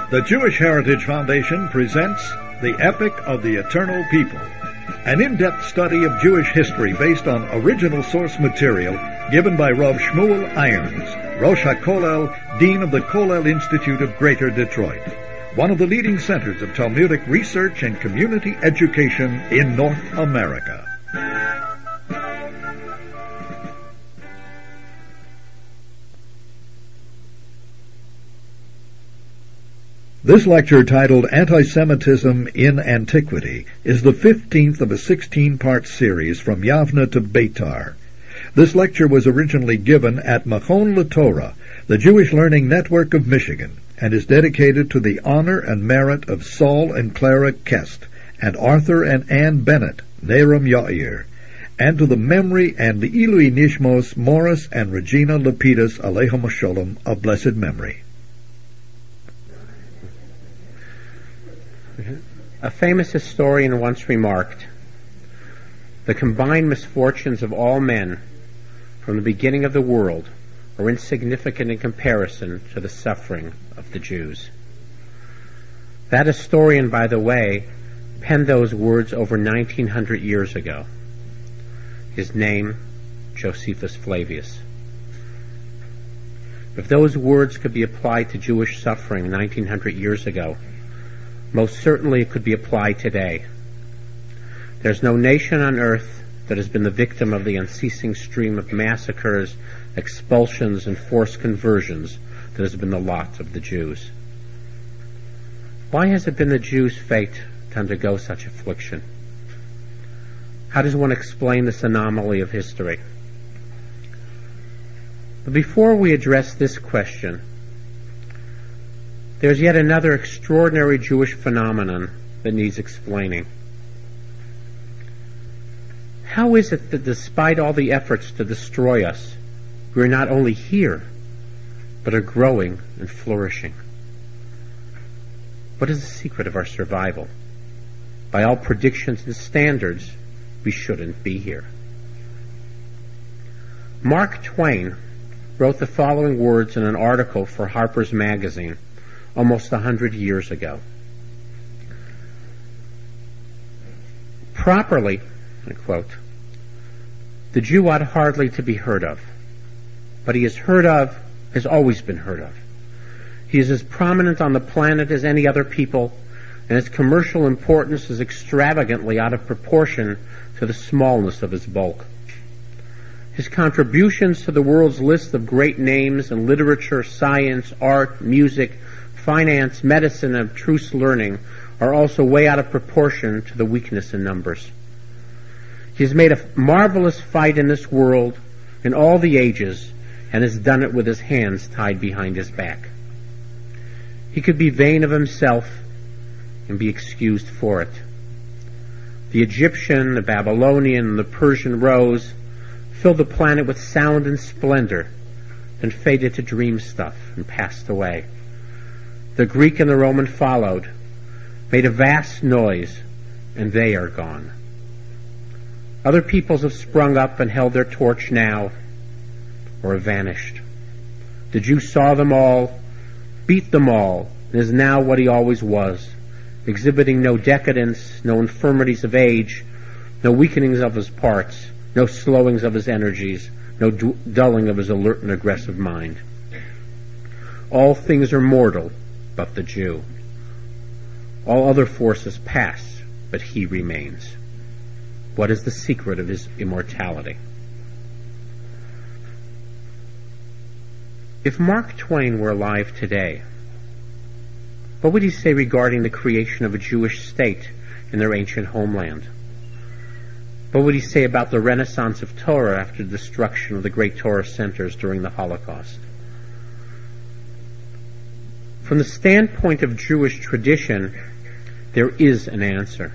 The Jewish Heritage Foundation presents The Epic of the Eternal People, an in-depth study of Jewish history based on original source material given by Rav Shmuel Irons, Rosh HaKollel, Dean of the Kollel Institute of Greater Detroit, one of the leading centers of Talmudic research and community education in North America. This lecture, titled Anti-Semitism in Antiquity, is the 15th of a 16-part series from Yavne to Beitar. This lecture was originally given at Machon LaTorah, the Jewish Learning Network of Michigan, and is dedicated to the honor and merit of Saul and Clara Kest and Arthur and Ann Bennett, Neram Yair, and to the memory and the Ilui Nishmos Morris and Regina Lapidus Aleichem Sholem of blessed memory. A famous historian once remarked, "The combined misfortunes of all men from the beginning of the world are insignificant in comparison to the suffering of the Jews." That historian, by the way, penned those words over 1900 years ago. His name, Josephus Flavius. If those words could be applied to Jewish suffering 1900 years ago, most certainly it could be applied today. There's no nation on earth that has been the victim of the unceasing stream of massacres, expulsions, and forced conversions that has been the lot of the Jews. Why has it been the Jews' fate to undergo such affliction? How does one explain this anomaly of history? But before we address this question, there's yet another extraordinary Jewish phenomenon that needs explaining. How is it that despite all the efforts to destroy us, we are not only here, but are growing and flourishing? What is the secret of our survival? By all predictions and standards, we shouldn't be here. Mark Twain wrote the following words in an article for Harper's Magazine almost 100 years ago. Properly, I quote, "The Jew ought hardly to be heard of, but he is heard of, has always been heard of. He is as prominent on the planet as any other people, and his commercial importance is extravagantly out of proportion to the smallness of his bulk. His contributions to the world's list of great names in literature, science, art, music, finance, medicine, and abstruse learning are also way out of proportion to the weakness in numbers. He has made a marvelous fight in this world in all the ages and has done it with his hands tied behind his back. He could be vain of himself and be excused for it. The Egyptian, the Babylonian, and the Persian rose, filled the planet with sound and splendor, then faded to dream stuff and passed away. The Greek and the Roman followed, made a vast noise, and they are gone. Other peoples have sprung up and held their torch now, or have vanished. The Jew saw them all, beat them all, and is now what he always was, exhibiting no decadence, no infirmities of age, no weakenings of his parts, no slowings of his energies, no dulling of his alert and aggressive mind. All things are mortal, but the Jew. All other forces pass, but he remains. What is the secret of his immortality?" If Mark Twain were alive today, what would he say regarding the creation of a Jewish state in their ancient homeland? What would he say about the renaissance of Torah after the destruction of the great Torah centers during the Holocaust? From the standpoint of Jewish tradition, there is an answer.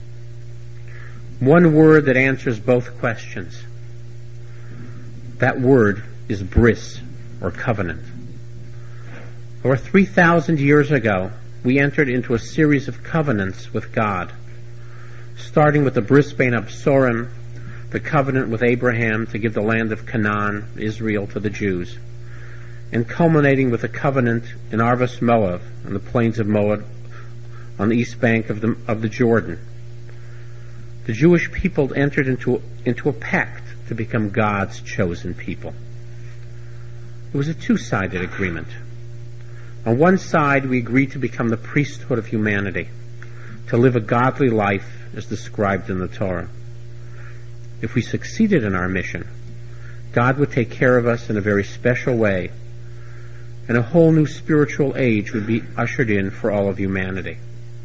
One word that answers both questions. That word is bris, or covenant. Over 3,000 years ago, we entered into a series of covenants with God, starting with the Bris Bein Absorim, the covenant with Abraham to give the land of Canaan, Israel, to the Jews, and culminating with a covenant in Arvas Moav, on the plains of Moab, on the east bank of the Jordan. The Jewish people entered into a pact to become God's chosen people. It was a two-sided agreement. On one side, we agreed to become the priesthood of humanity, to live a godly life as described in the Torah. If we succeeded in our mission, God would take care of us in a very special way, and a whole new spiritual age would be ushered in for all of humanity.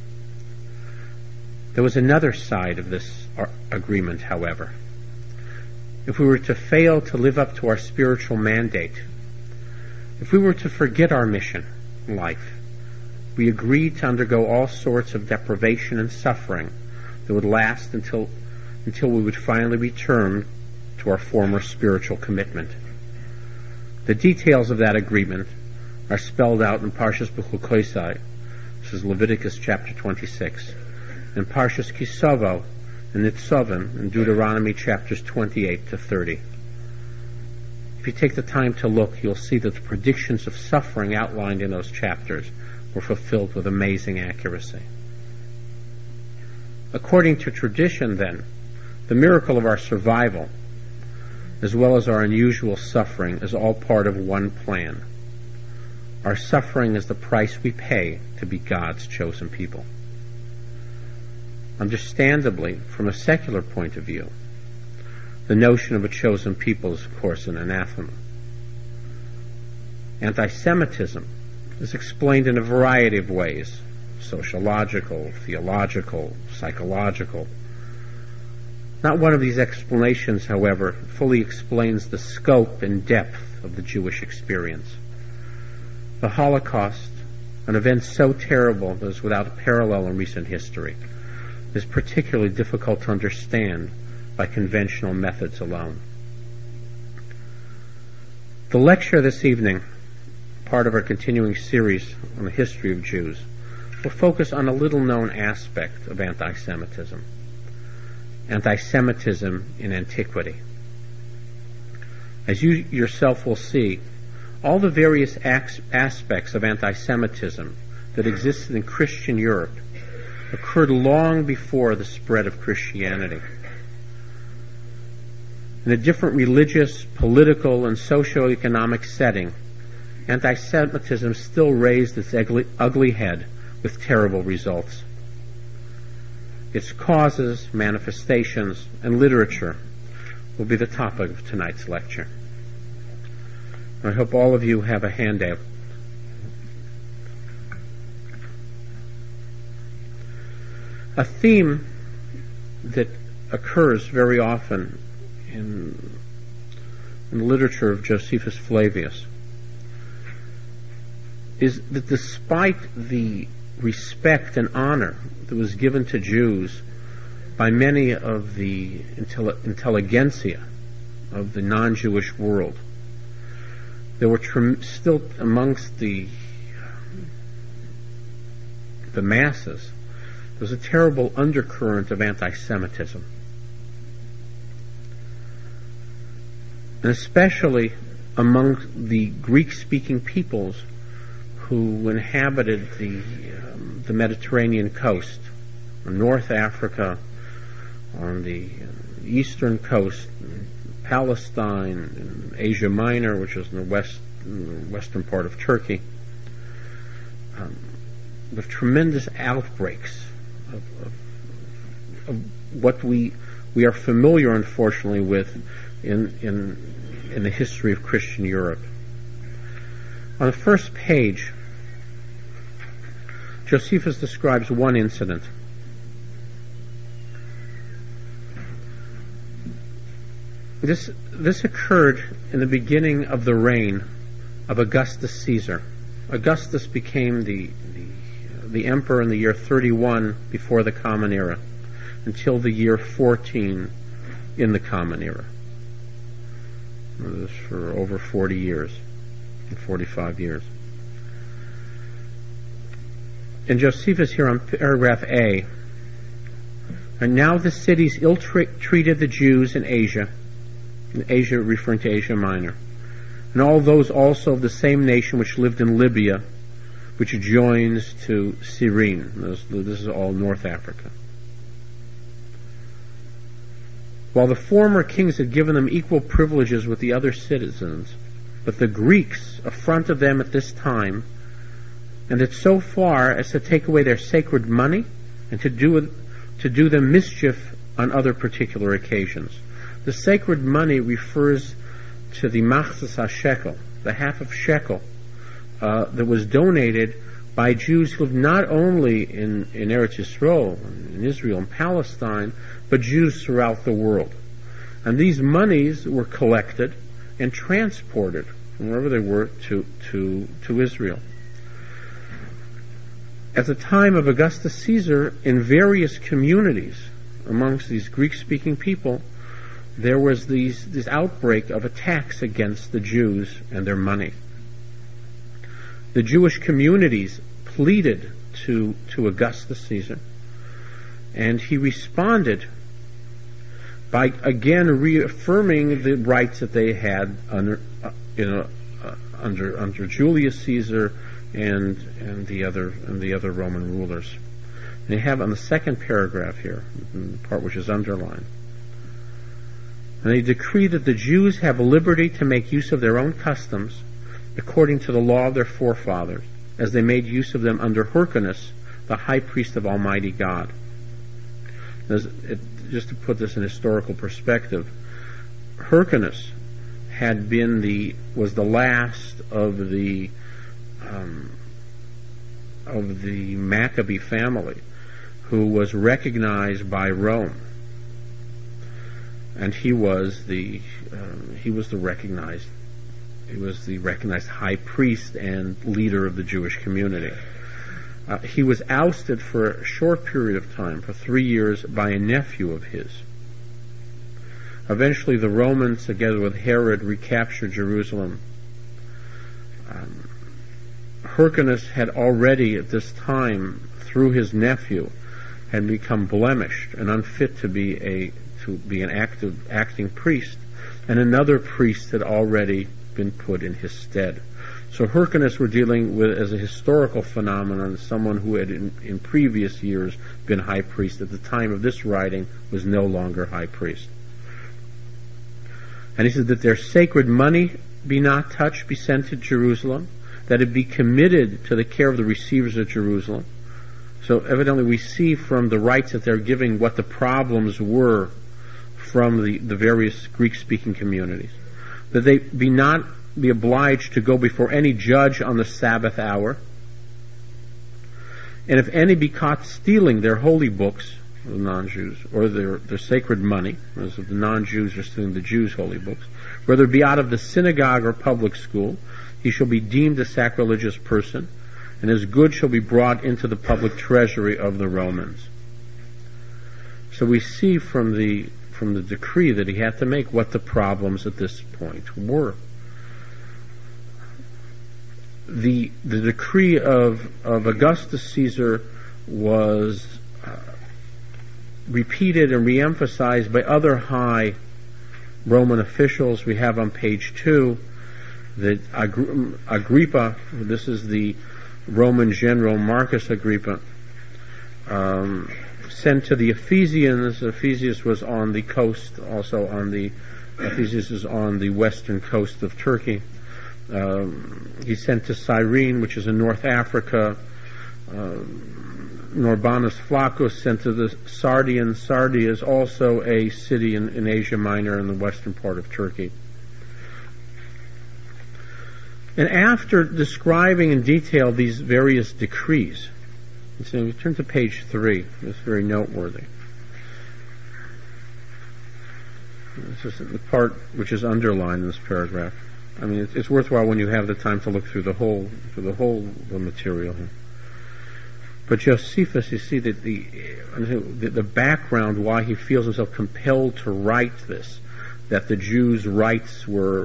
There was another side of this agreement, however. If we were to fail to live up to our spiritual mandate, if we were to forget our mission in life, we agreed to undergo all sorts of deprivation and suffering that would last until we would finally return to our former spiritual commitment. The details of that agreement are spelled out in Parshas B'chukosai, this is Leviticus chapter 26, and Parshas Kisavo and Nitzavim in Deuteronomy chapters 28 to 30. If you take the time to look, you'll see that the predictions of suffering outlined in those chapters were fulfilled with amazing accuracy. According to tradition, then, the miracle of our survival, as well as our unusual suffering, is all part of one plan. Our suffering is the price we pay to be God's chosen people. Understandably, from a secular point of view, the notion of a chosen people is, of course, an anathema. Anti-Semitism is explained in a variety of ways: sociological, theological, psychological. Not one of these explanations, however, fully explains the scope and depth of the Jewish experience. The Holocaust, an event so terrible that is without a parallel in recent history, is particularly difficult to understand by conventional methods alone. The lecture this evening, part of our continuing series on the history of Jews, will focus on a little-known aspect of anti-Semitism. Anti-Semitism in antiquity. As you yourself will see, all the various aspects of anti-Semitism that existed in Christian Europe occurred long before the spread of Christianity. In a different religious, political, and socio-economic setting, anti-Semitism still raised its ugly head with terrible results. Its causes, manifestations, and literature will be the topic of tonight's lecture. I hope all of you have a handout. A theme that occurs very often in the literature of Josephus Flavius is that despite the respect and honor that was given to Jews by many of the intelligentsia of the non-Jewish world, there were still amongst the masses, there was a terrible undercurrent of anti-Semitism. And especially among the Greek-speaking peoples who inhabited the Mediterranean coast, North Africa, on the eastern coast, Palestine, Asia Minor, which is in the western part of Turkey, with tremendous outbreaks of what we are familiar, unfortunately, with in the history of Christian Europe. On the first page, Josephus describes one incident. This occurred in the beginning of the reign of Augustus Caesar. Augustus became the emperor in the year 31 before the Common Era, until the year 14 in the Common Era. This for over 40 years, 45 years. And Josephus here on paragraph A, and now the cities ill-treated the Jews in Asia referring to Asia Minor, and all those also of the same nation which lived in Libya, which joins to Cyrene. This is all North Africa. While the former kings had given them equal privileges with the other citizens, but the Greeks affronted them at this time, and it so far as to take away their sacred money and to do them mischief on other particular occasions. The sacred money refers to the machzas ha-shekel, the half of shekel, that was donated by Jews who lived not only in Eretz Yisrael, in Israel and Palestine, but Jews throughout the world. And these monies were collected and transported from wherever they were to Israel. At the time of Augustus Caesar, in various communities amongst these Greek-speaking people, there was this outbreak of attacks against the Jews and their money. The Jewish communities pleaded to Augustus Caesar, and he responded by again reaffirming the rights that they had under Julius Caesar and the other Roman rulers. And you have on the second paragraph here, the part which is underlined. And they decree that the Jews have liberty to make use of their own customs according to the law of their forefathers, as they made use of them under Hyrcanus, the high priest of Almighty God. Just to put this in historical perspective, Hyrcanus was the last of the Maccabee family who was recognized by Rome, and he was the recognized high priest and leader of the Jewish community. He was ousted for a short period of time, for 3 years, by a nephew of his. Eventually the Romans, together with Herod, recaptured Jerusalem. Hyrcanus had already at this time, through his nephew, had become blemished and unfit to be an acting priest, and another priest had already been put in his stead. So Hyrcanus we're dealing with as a historical phenomenon, someone who had in previous years been high priest, at the time of this writing was no longer high priest. And he said that their sacred money be not touched, be sent to Jerusalem, that it be committed to the care of the receivers of Jerusalem. So evidently we see from the rights that they're giving what the problems were from the various Greek-speaking communities. That they be obliged to go before any judge on the Sabbath hour. And if any be caught stealing their holy books, the non-Jews, or their sacred money, as if the non-Jews are stealing the Jews' holy books, whether it be out of the synagogue or public school, he shall be deemed a sacrilegious person, and his goods shall be brought into the public treasury of the Romans. So we see from the decree that he had to make what the problems at this point were. The decree of Augustus Caesar was repeated and reemphasized by other high Roman officials. We have on page 2 that Agrippa, this is the Roman general Marcus Agrippa, sent to the Ephesians. Ephesus was on the coast, Ephesus is on the western coast of Turkey. He sent to Cyrene, which is in North Africa. Norbanus Flaccus sent to the Sardians. Sardia is also a city in Asia Minor in the western part of Turkey. And after describing in detail these various decrees, so we turn to page 3. It's very noteworthy. This is the part which is underlined in this paragraph. I mean, it's worthwhile when you have the time to look through the whole material here. But Josephus, you see that the background why he feels himself compelled to write this, that the Jews' rights were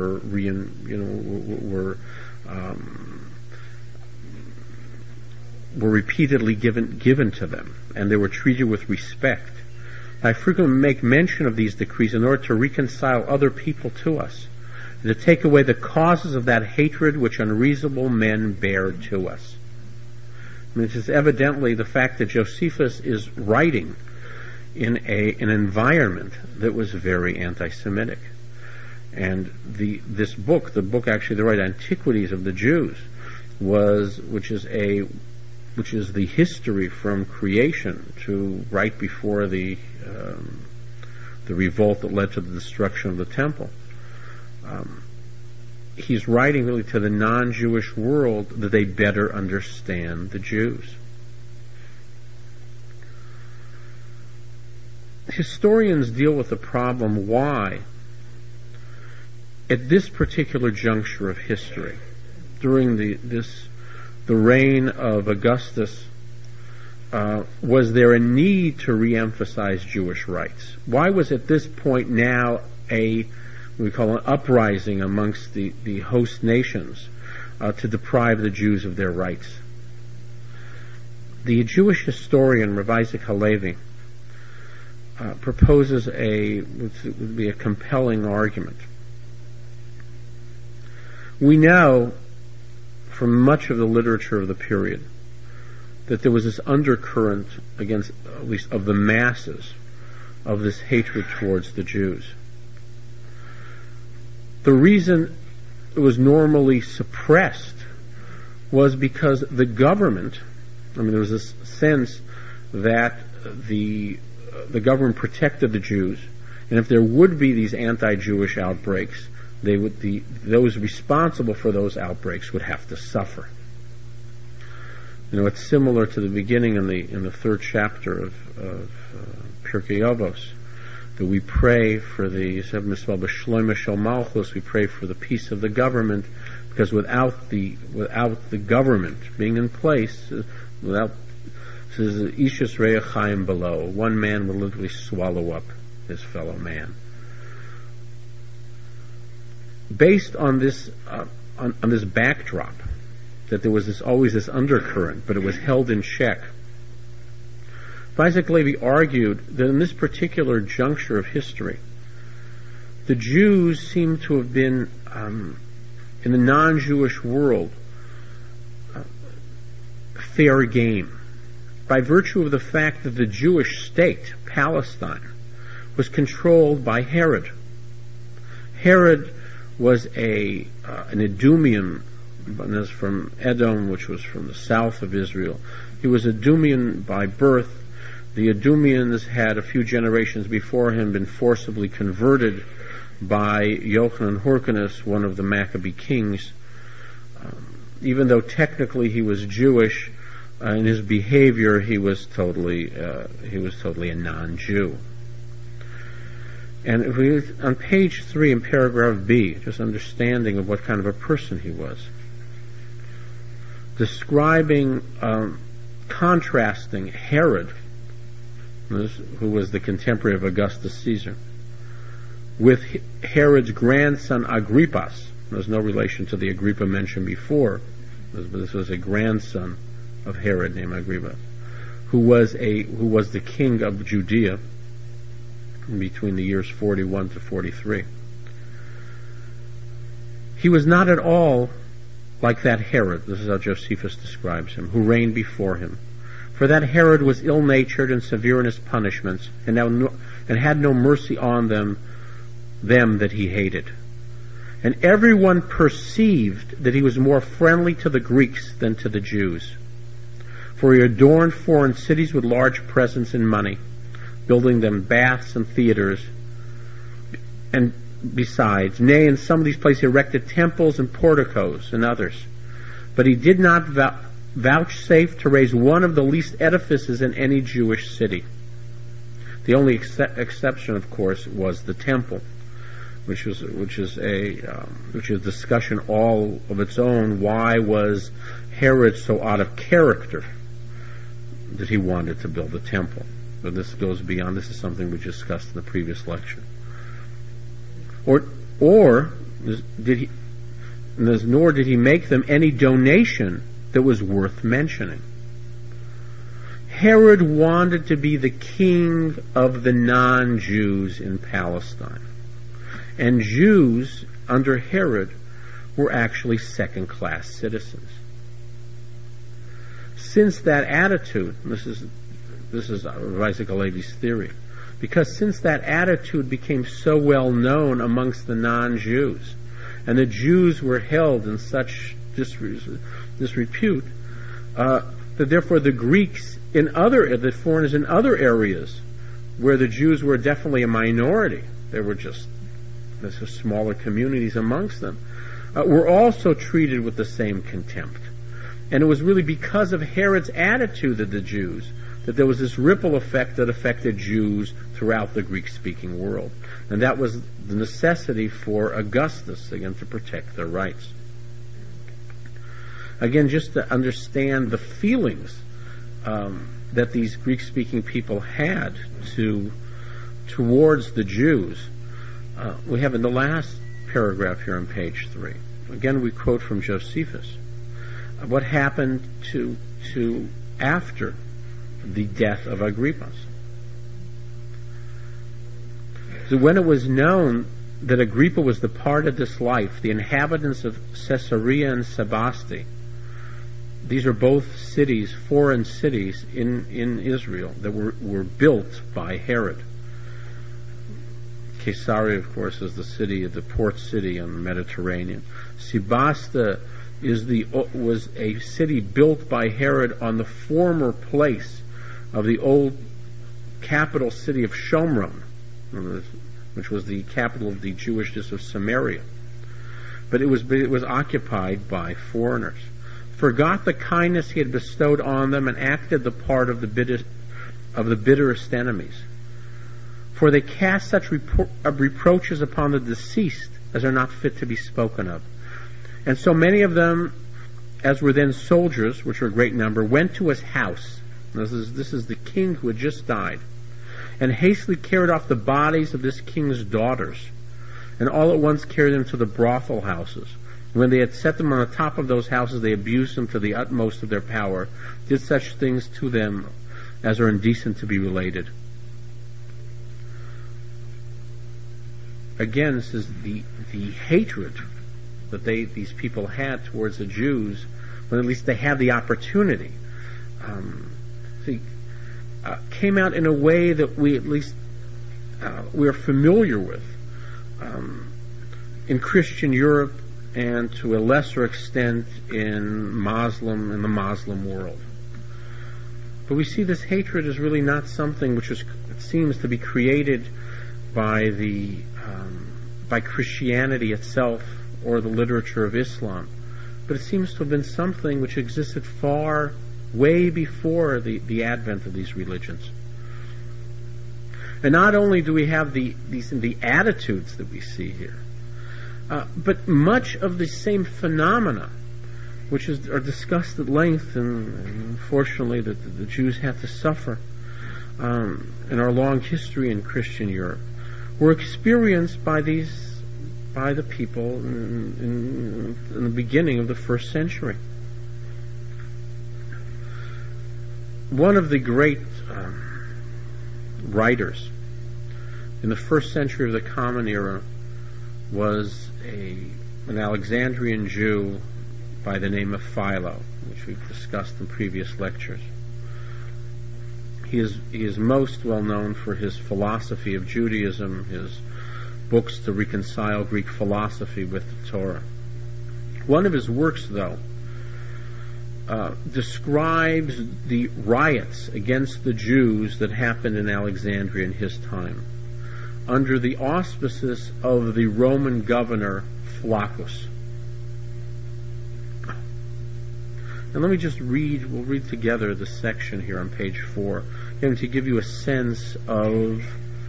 repeatedly given to them, and they were treated with respect. I frequently make mention of these decrees in order to reconcile other people to us, and to take away the causes of that hatred which unreasonable men bear to us. I mean, it is evidently the fact that Josephus is writing in an environment that was very anti-Semitic. And this book, the book actually, the right Antiquities of the Jews, which is the history from creation to right before the revolt that led to the destruction of the temple. He's writing really to the non-Jewish world that they better understand the Jews. Historians deal with the problem why, at this particular juncture of history, during the reign of Augustus, was there a need to reemphasize Jewish rights? Why was at this point now we call an uprising amongst the host nations to deprive the Jews of their rights? The Jewish historian Rav Isaac Halevi proposes would be a compelling argument. We know from much of the literature of the period that there was this undercurrent against, at least of the masses, of this hatred towards the Jews. The reason it was normally suppressed was because the government, there was this sense that the government protected the Jews, and if there would be these anti-Jewish outbreaks, those responsible for those outbreaks would have to suffer. It's similar to the beginning in the third chapter of Pirkei Avos, that we pray for the Shlomo Shel Malchus, we pray for the peace of the government, because without the government being in place, without Ishus Re'eh Chaim below, one man will literally swallow up his fellow man. Based on this on this backdrop, that there was always this undercurrent, but it was held in check, Isaac Halevi argued that in this particular juncture of history, the Jews seem to have been, in the non-Jewish world, fair game, by virtue of the fact that the Jewish state, Palestine, was controlled by Herod. Herod was an Edomian, from Edom, which was from the south of Israel. He was Edomian by birth. The Edomians had a few generations before him been forcibly converted by Yochanan Hyrcanus, one of the Maccabee kings. Even though technically he was Jewish, in his behavior he was totally a non-Jew. And if we, on page 3 in paragraph B, just understanding of what kind of a person he was, describing, contrasting Herod, who was the contemporary of Augustus Caesar, with Herod's grandson Agrippas. There's no relation to the Agrippa mentioned before, but this was a grandson of Herod named Agrippas, who was the king of Judea between the years 41 to 43. He was not at all like that Herod, this is how Josephus describes him, who reigned before him. For that Herod was ill-natured and severe in his punishments, and had no mercy on them that he hated. And everyone perceived that he was more friendly to the Greeks than to the Jews. For he adorned foreign cities with large presents and money, building them baths and theaters, and besides, nay, in some of these places he erected temples and porticos and others. But he did not vouchsafe to raise one of the least edifices in any Jewish city. The only exception, of course, was the temple, which is a discussion all of its own. Why was Herod so out of character that he wanted to build a temple? But this goes beyond. This is something we discussed in the previous lecture. Nor did he make them any donation that was worth mentioning. Herod wanted to be the king of the non-Jews in Palestine. And Jews under Herod were actually second-class citizens. Since that attitude, this is Isaac Halevi's theory, because since that attitude became so well known amongst the non-Jews, and the Jews were held in such disrepute, that therefore the Greeks the foreigners in other areas where the Jews were definitely a minority, there were just smaller communities amongst them, were also treated with the same contempt. And it was really because of Herod's attitude of the Jews that there was this ripple effect that affected Jews throughout the Greek-speaking world. And that was the necessity for Augustus, again, to protect their rights. Again, just to understand the feelings that these Greek-speaking people had towards the Jews, we have in the last paragraph here on page 3. Again, we quote from Josephus. What happened to after the death of Agrippas? So when it was known that Agrippa was departed this life, the inhabitants of Caesarea and Sebaste, these are both cities, foreign cities in Israel that were built by Herod. Caesarea, of course, is the city, the port city on the Mediterranean. Sebaste was a city built by Herod on the former place of the old capital city of Shomron, which was the capital of the Jewishness of Samaria. But it was occupied by foreigners. Forgot the kindness he had bestowed on them and acted the part of the bitterest enemies. For they cast such reproaches upon the deceased as are not fit to be spoken of. And so many of them, as were then soldiers, which were a great number, went to his house. This is the king who had just died, and hastily carried off the bodies of this king's daughters, and all at once carried them to the brothel houses. When they had set them on the top of those houses, they abused them to the utmost of their power, did such things to them as are indecent to be related. Again, this is the hatred that these people had towards the Jews, when at least they had the opportunity. Came out in a way that we at least we are familiar with in Christian Europe, and to a lesser extent in the Muslim world. But we see this hatred is really not something which it seems to be created by by Christianity itself or the literature of Islam, but it seems to have been something which existed way before the advent of these religions. And not only do we have the attitudes that we see here, but much of the same phenomena, which are discussed at length, and unfortunately that the Jews had to suffer in our long history in Christian Europe, were experienced by the people in the beginning of the first century. One of the great writers in the first century of the Common Era was an Alexandrian Jew by the name of Philo, which we've discussed in previous lectures. He is most well known for his philosophy of Judaism, his books to reconcile Greek philosophy with the Torah. One of his works, though, describes the riots against the Jews that happened in Alexandria in his time, under the auspices of the Roman governor Flaccus. And let me just we'll read together the section here on page 4, again, to give you a sense of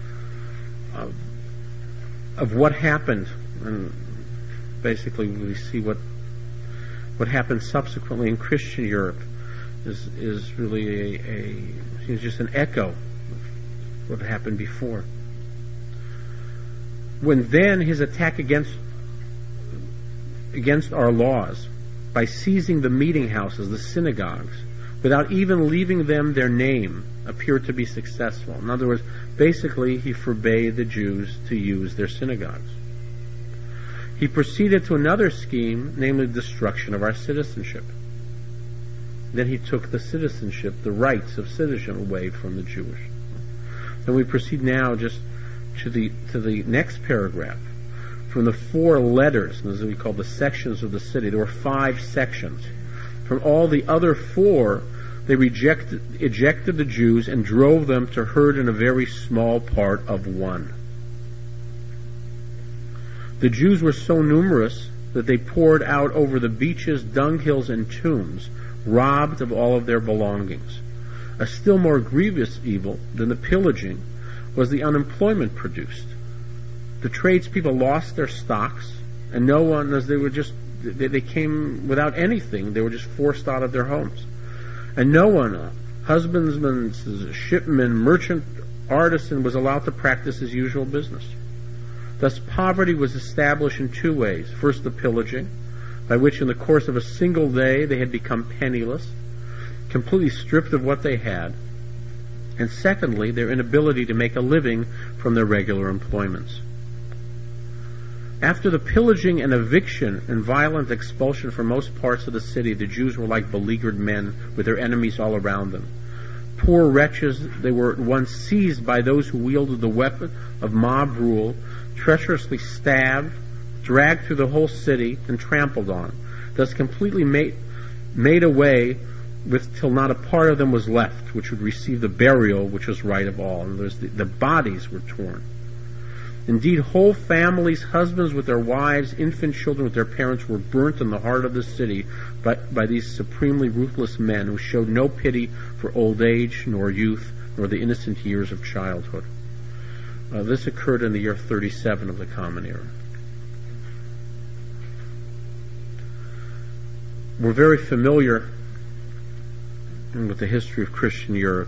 what happened. And basically we see what happened subsequently in Christian Europe is really it's just an echo of what happened before. When then his attack against our laws, by seizing the meeting houses, the synagogues, without even leaving them their name, appeared to be successful. In other words, basically he forbade the Jews to use their synagogues. he proceeded to another scheme, namely the destruction of our citizenship. Then he took the citizenship, the rights of citizenship, away from the Jewish. Then we proceed now just to the next paragraph. From the 4 letters, as we call the sections of the city, there were 5 sections. From all the other 4, they ejected the Jews and drove them to herd in a very small part of one. The Jews were so numerous that they poured out over the beaches, dunghills, and tombs, robbed of all of their belongings. A still more grievous evil than the pillaging was the unemployment produced. The tradespeople lost their stocks, and no one, as they came without anything, they were just forced out of their homes. And no one, husbandman, shipman, merchant, artisan, was allowed to practice his usual business. Thus poverty was established in 2 ways. First, the pillaging, by which in the course of a single day they had become penniless, completely stripped of what they had. And secondly, their inability to make a living from their regular employments. After the pillaging and eviction and violent expulsion from most parts of the city, the Jews were like beleaguered men with their enemies all around them. Poor wretches, they were at once seized by those who wielded the weapon of mob rule, treacherously stabbed, dragged through the whole city, and trampled on, thus completely made away with till not a part of them was left, which would receive the burial which was right of all. And the bodies were torn. Indeed, whole families, husbands with their wives, infant children with their parents, were burnt in the heart of the city by these supremely ruthless men who showed no pity for old age, nor youth, nor the innocent years of childhood. This occurred in the year 37 of the Common Era. We're very familiar with the history of Christian Europe,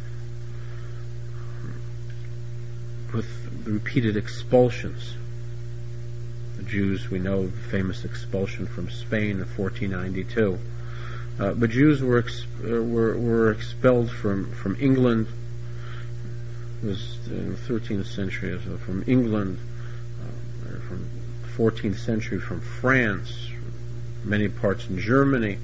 with the repeated expulsions. The Jews, we know the famous expulsion from Spain in 1492. But Jews were expelled from England. It was in the 13th century, from England, from the 14th century, from France, many parts in Germany.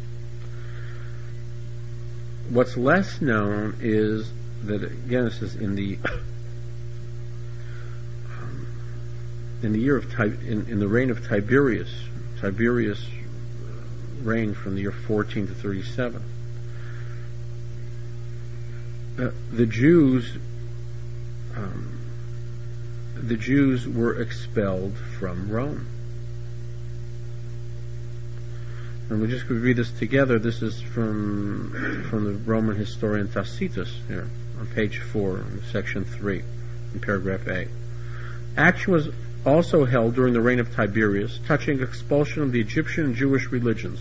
What's less known is that, again, this is in the reign of Tiberius. Tiberius reigned from the year 14 to 37. The Jews were expelled from Rome. And we just could read this together. This is from the Roman historian Tacitus here on page 4, section 3, in paragraph A. Action was also held during the reign of Tiberius, touching expulsion of the Egyptian and Jewish religions.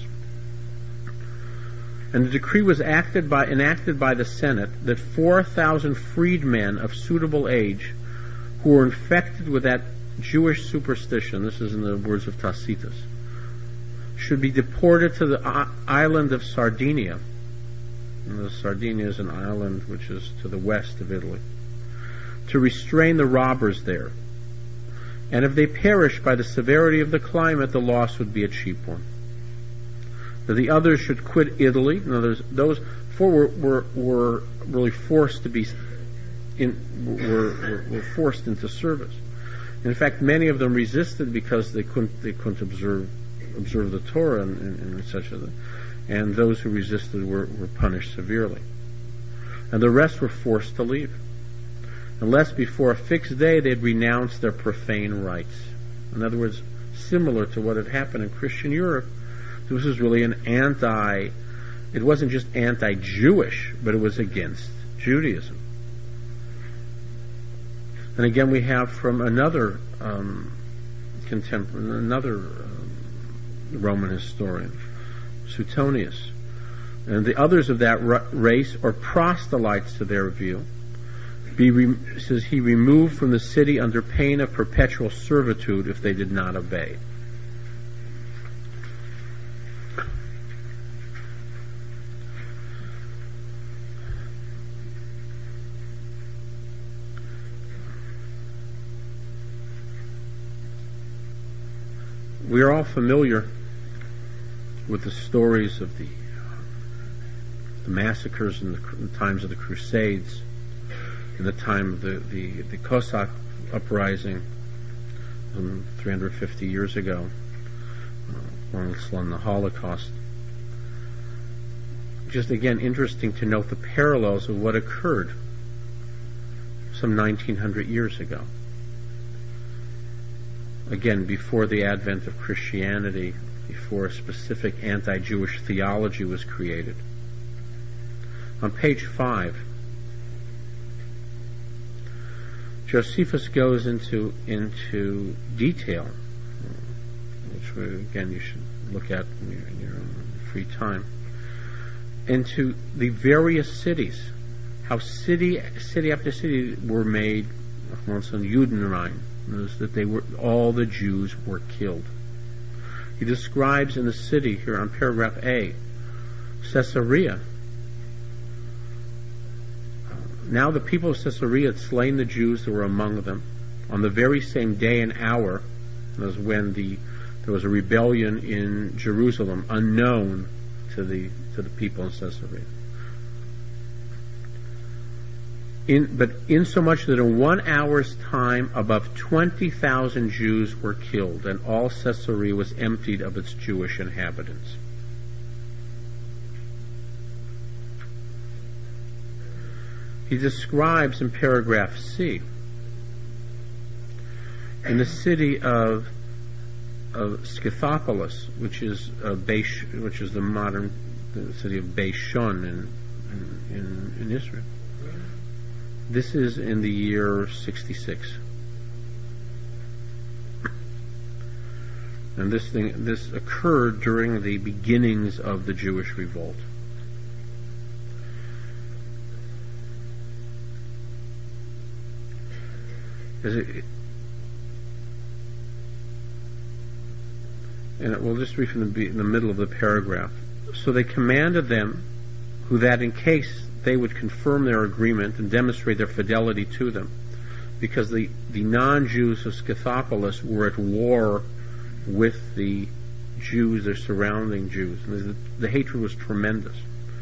And the decree was enacted by the Senate that 4,000 freedmen of suitable age who were infected with that Jewish superstition, this is in the words of Tacitus, should be deported to the island of Sardinia. And Sardinia is an island which is to the west of Italy, to restrain the robbers there. And if they perished by the severity of the climate, the loss would be a cheap one. That the others should quit Italy. In other words, those 4 were really forced to be were forced into service. In fact, many of them resisted because they couldn't observe the Torah and such a thing. And those who resisted were punished severely. And the rest were forced to leave. Unless before a fixed day they had renounced their profane rites. In other words, similar to what had happened in Christian Europe, this was really it wasn't just anti-Jewish, but it was against Judaism. And again, we have from another Roman historian, Suetonius, and the others of that race are proselytes to their view. Says he removed from the city under pain of perpetual servitude if they did not obey. We are all familiar with the stories of the massacres in the times of the Crusades, in the time of the Cossack uprising 350 years ago, on the Holocaust. Just again interesting to note the parallels of what occurred some 1900 years ago. Again, before the advent of Christianity, before a specific anti-Jewish theology was created. On page 5, Josephus goes into detail, which again you should look at in your free time, into the various cities, how city after city were made, once on Judenrein, that all the Jews were killed. He describes in the city here on paragraph A, Caesarea. Now the people of Caesarea had slain the Jews that were among them on the very same day and hour as when there was a rebellion in Jerusalem, unknown to the people in Caesarea. But insomuch that in 1 hour's time above 20,000 Jews were killed, and all Caesarea was emptied of its Jewish inhabitants. He describes in paragraph C, in the city of Scythopolis, which is the modern city of Beishon in Israel. This is in the year 66. And this occurred during the beginnings of the Jewish revolt. And we'll just read from the middle of the paragraph. So they commanded them, who that in case they would confirm their agreement and demonstrate their fidelity to them, because the non-Jews of Scythopolis were at war with the Jews, their surrounding Jews. And the hatred was tremendous.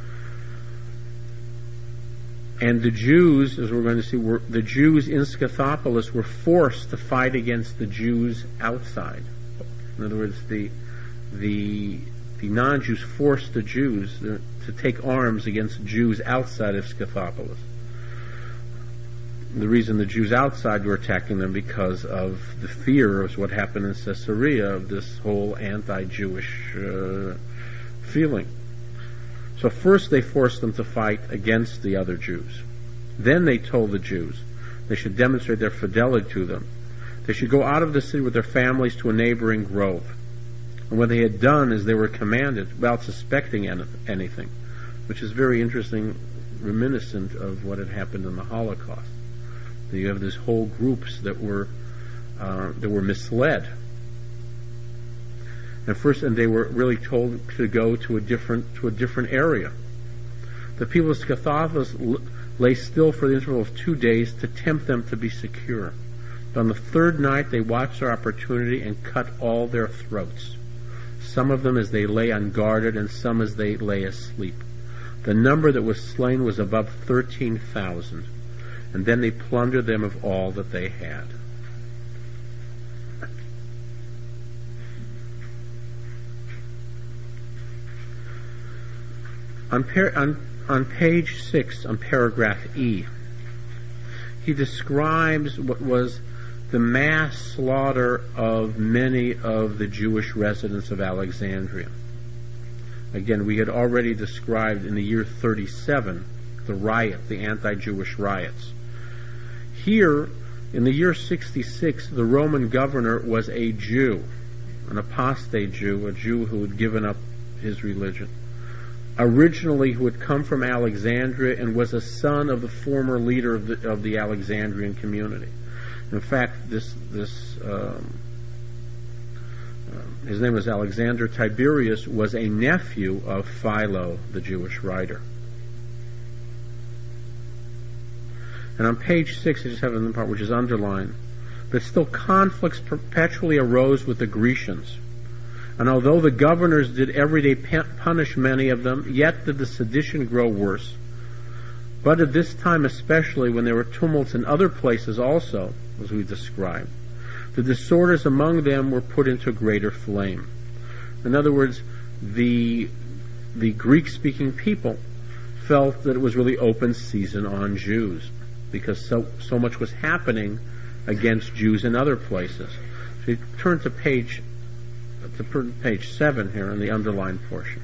And the Jews, as we're going to see, the Jews in Scythopolis were forced to fight against the Jews outside. In other words, the non-Jews forced the Jews to take arms against Jews outside of Scythopolis. The reason the Jews outside were attacking them because of the fear of what happened in Caesarea, of this whole anti-Jewish feeling. So first they forced them to fight against the other Jews. Then they told the Jews they should demonstrate their fidelity to them. They should go out of the city with their families to a neighboring grove. And what they had done as they were commanded, without suspecting anything, which is very interesting, reminiscent of what had happened in the Holocaust. You have these whole groups that were misled. And they were really told to go to a different area. The people of Scythopolis lay still for the interval of 2 days to tempt them to be secure. But on the third night they watched their opportunity and cut all their throats, some of them as they lay unguarded and some as they lay asleep. The number that was slain was above 13,000, and then they plundered them of all that they had. On page 6, on paragraph E, he describes what was the mass slaughter of many of the Jewish residents of Alexandria. Again, we had already described in the year 37 the anti-Jewish riots. Here, in the year 66, the Roman governor was a Jew, an apostate Jew, a Jew who had given up his religion. Originally, who had come from Alexandria and was a son of the former leader of the Alexandrian community. In fact, his name was Alexander Tiberius, was a nephew of Philo, the Jewish writer. And on page 6, I just have another part which is underlined. But still conflicts perpetually arose with the Grecians, And although the governors did every day punish many of them, yet did the sedition grow worse. But at this time especially, when there were tumults in other places also, as we described, the disorders among them were put into greater flame. In other words, the Greek-speaking people felt that it was really open season on Jews, because so much was happening against Jews in other places. So you turn to page 7 here in the underlined portion.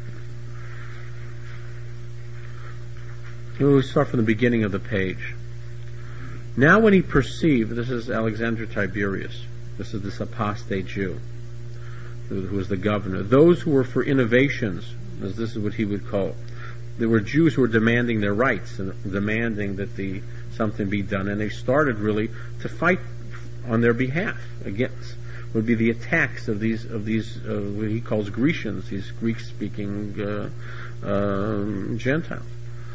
We'll start from the beginning of the page. Now when he perceived, this is Alexander Tiberius, this is this apostate Jew, who was the governor, those who were for innovations, as this is what he would call it. There were Jews who were demanding their rights and demanding that something be done, and they started really to fight on their behalf against would be the attacks of these what he calls Grecians, these Greek-speaking Gentiles.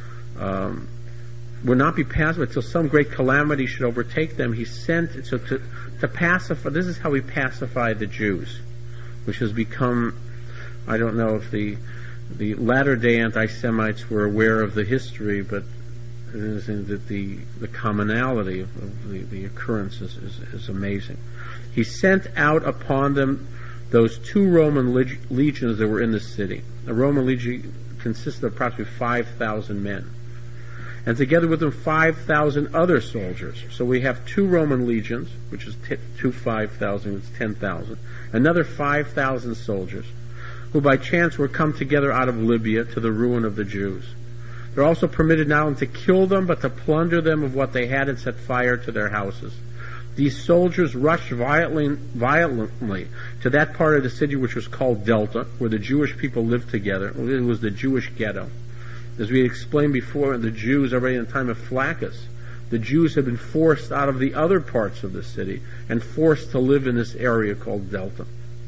Would not be passive until some great calamity should overtake them. He sent to pacify. This is how he pacified the Jews, which has become. I don't know if the latter-day anti-Semites were aware of the history, but it is that the commonality of the occurrence is amazing. He sent out upon them those 2 Roman legions that were in the city. A Roman legion consisted of approximately 5,000 men, and together with them 5,000 other soldiers. So we have 2 Roman legions, which is 5,000, it's 10,000. Another 5,000 soldiers, who by chance were come together out of Libya to the ruin of the Jews. They're also permitted not only to kill them, but to plunder them of what they had and set fire to their houses. These soldiers rushed violently to that part of the city which was called Delta, where the Jewish people lived together. It was the Jewish ghetto. As we explained before, the Jews, already in the time of Flaccus, the Jews had been forced out of the other parts of the city and forced to live in this area called Delta.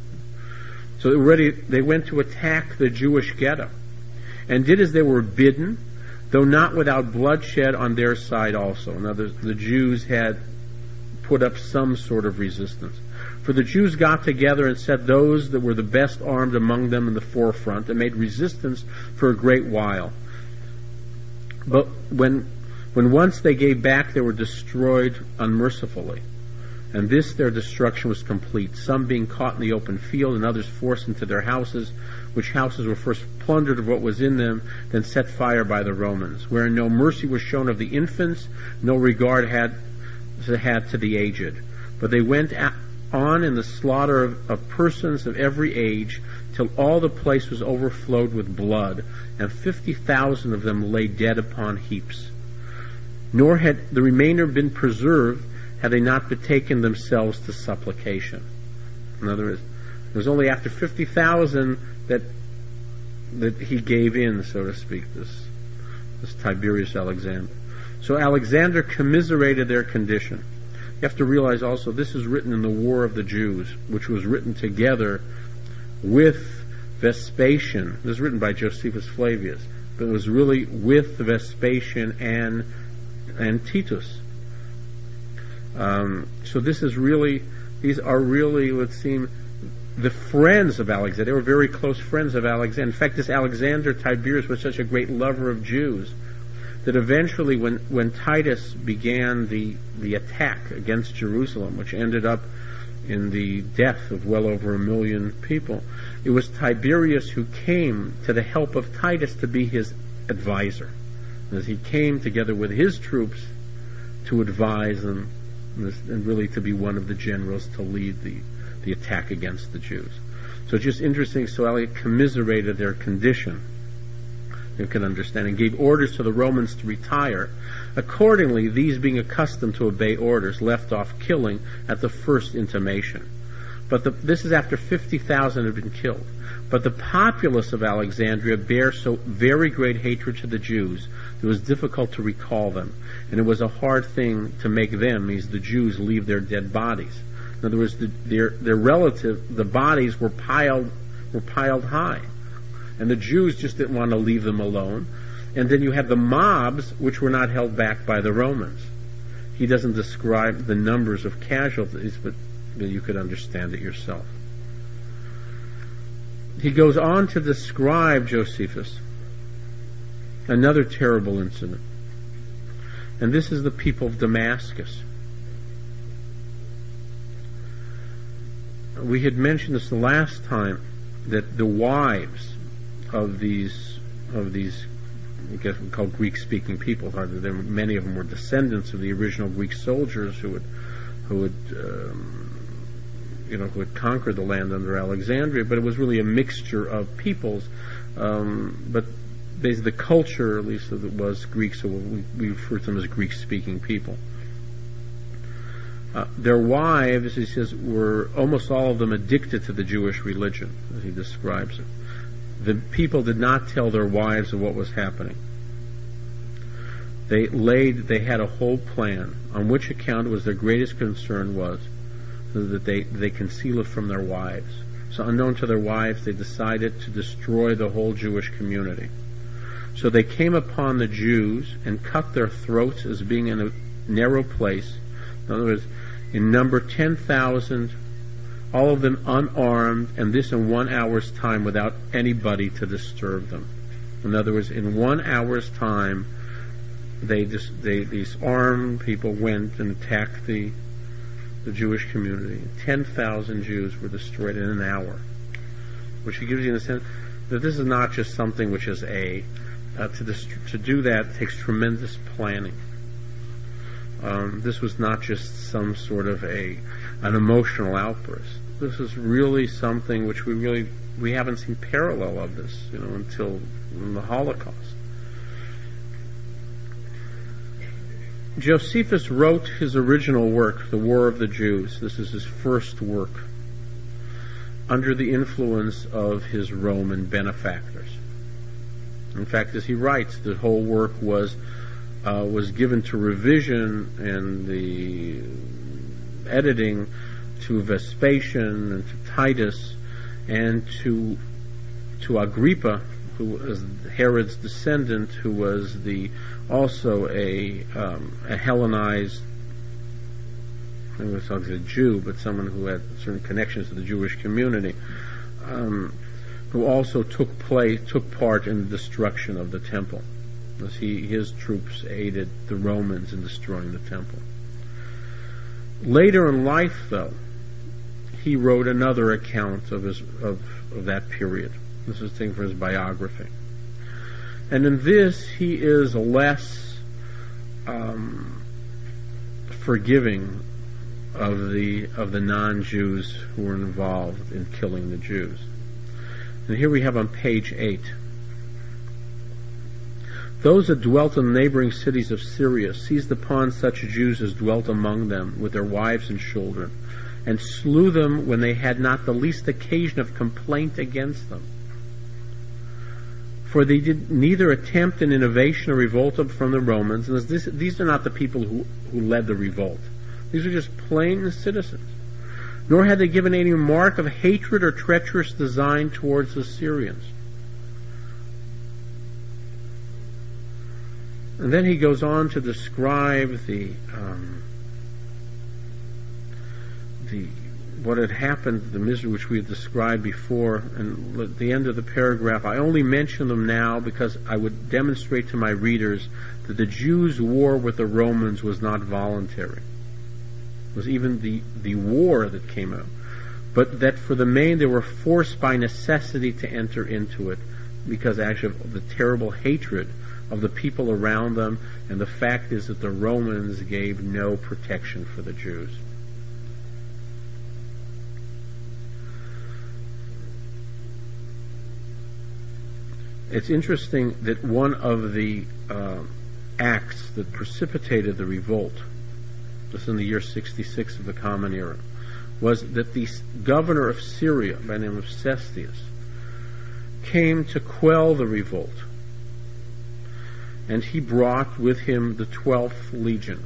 So they went to attack the Jewish ghetto, and did as they were bidden, though not without bloodshed on their side also. Now the Jews had put up some sort of resistance. For the Jews got together and set those that were the best armed among them in the forefront, and made resistance for a great while. But when once they gave back, they were destroyed unmercifully. And this their destruction was complete, some being caught in the open field, and others forced into their houses, which houses were first plundered of what was in them, then set fire by the Romans, wherein no mercy was shown of the infants, no regard had to the aged. But they went on in the slaughter of persons of every age, till all the place was overflowed with blood, and 50,000 of them lay dead upon heaps. Nor had the remainder been preserved, had they not betaken themselves to supplication. In other words, it was only after 50,000 that he gave in, so to speak, this Tiberius Alexander. So Alexander commiserated their condition. You have to realize also this is written in the War of the Jews, which was written together with Vespasian. This was written by Josephus Flavius, but it was really with Vespasian and Titus. So these are really, it would seem, the friends of Alexander. They were very close friends of Alexander. In fact, this Alexander Tiberius was such a great lover of Jews that eventually when Titus began the attack against Jerusalem, which ended up in the death of well over 1 million people, it was Tiberius who came to the help of Titus to be his advisor. As he came together with his troops to advise them, and really to be one of the generals to lead the attack against the Jews. So it's just interesting. So Eliot commiserated their condition, you can understand, and gave orders to the Romans to retire. Accordingly, these, being accustomed to obey orders, left off killing at the first intimation. But this is after 50,000 had been killed. But the populace of Alexandria bare so very great hatred to the Jews that it was difficult to recall them, and it was a hard thing to make them, means the Jews, leave their dead bodies. In other words, their the bodies were piled high, and the Jews just didn't want to leave them alone. And then you had the mobs, which were not held back by the Romans. He doesn't describe the numbers of casualties, but you could understand it yourself. He goes on to describe, Josephus, another terrible incident. And this is the people of Damascus. We had mentioned this the last time, that the wives of these I guess we call Greek-speaking people. Many of them were descendants of the original Greek soldiers who had conquered the land under Alexandria. But it was really a mixture of peoples. But basically, the culture, at least, of it was Greek, so we refer to them as Greek-speaking people. Their wives, he says, were almost all of them addicted to the Jewish religion, as he describes it. The people did not tell their wives of what was happening. They had a whole plan, on which account it was their greatest concern was that they conceal it from their wives. So unknown to their wives, they decided to destroy the whole Jewish community. So they came upon the Jews and cut their throats as being in a narrow place. In other words, in number 10,000, all of them unarmed, and this in 1 hour's time without anybody to disturb them. In other words, in 1 hour's time, these armed people went and attacked the Jewish community. 10,000 Jews were destroyed in an hour, which gives you the sense that this is not just something which is to do that takes tremendous planning. This was not just some sort of an emotional outburst. This is really something which we haven't seen parallel of this, until the Holocaust. Josephus wrote his original work, The War of the Jews. This is his first work, under the influence of his Roman benefactors. In fact, as he writes, the whole work was given to revision and the editing to Vespasian and to Titus and to Agrippa, who was Herod's descendant, who was also a Hellenized, I was talking to a Jew, but someone who had certain connections to the Jewish community, who also took part in the destruction of the temple. As his troops aided the Romans in destroying the temple. Later in life, though, he wrote another account of that period. This is a thing for his biography, and in this he is less forgiving of the non-Jews who were involved in killing the Jews. And here we have on page 8. Those that dwelt in the neighboring cities of Syria seized upon such Jews as dwelt among them with their wives and children, and slew them when they had not the least occasion of complaint against them. For they did neither attempt an innovation or revolt from the Romans, and these are not the people who led the revolt. These are just plain citizens. Nor had they given any mark of hatred or treacherous design towards the Syrians. And then he goes on to describe what had happened, the misery which we had described before. And at the end of the paragraph, I only mention them now because I would demonstrate to my readers that the Jews' war with the Romans was not voluntary. It was even the war that came out. But that for the main they were forced by necessity to enter into it because actually of the terrible hatred of the people around them, and the fact is that the Romans gave no protection for the Jews. It's interesting that one of the acts that precipitated the revolt, this in the year 66 of the Common Era, was that the governor of Syria, by the name of Cestius, came to quell the revolt. And he brought with him the 12th Legion.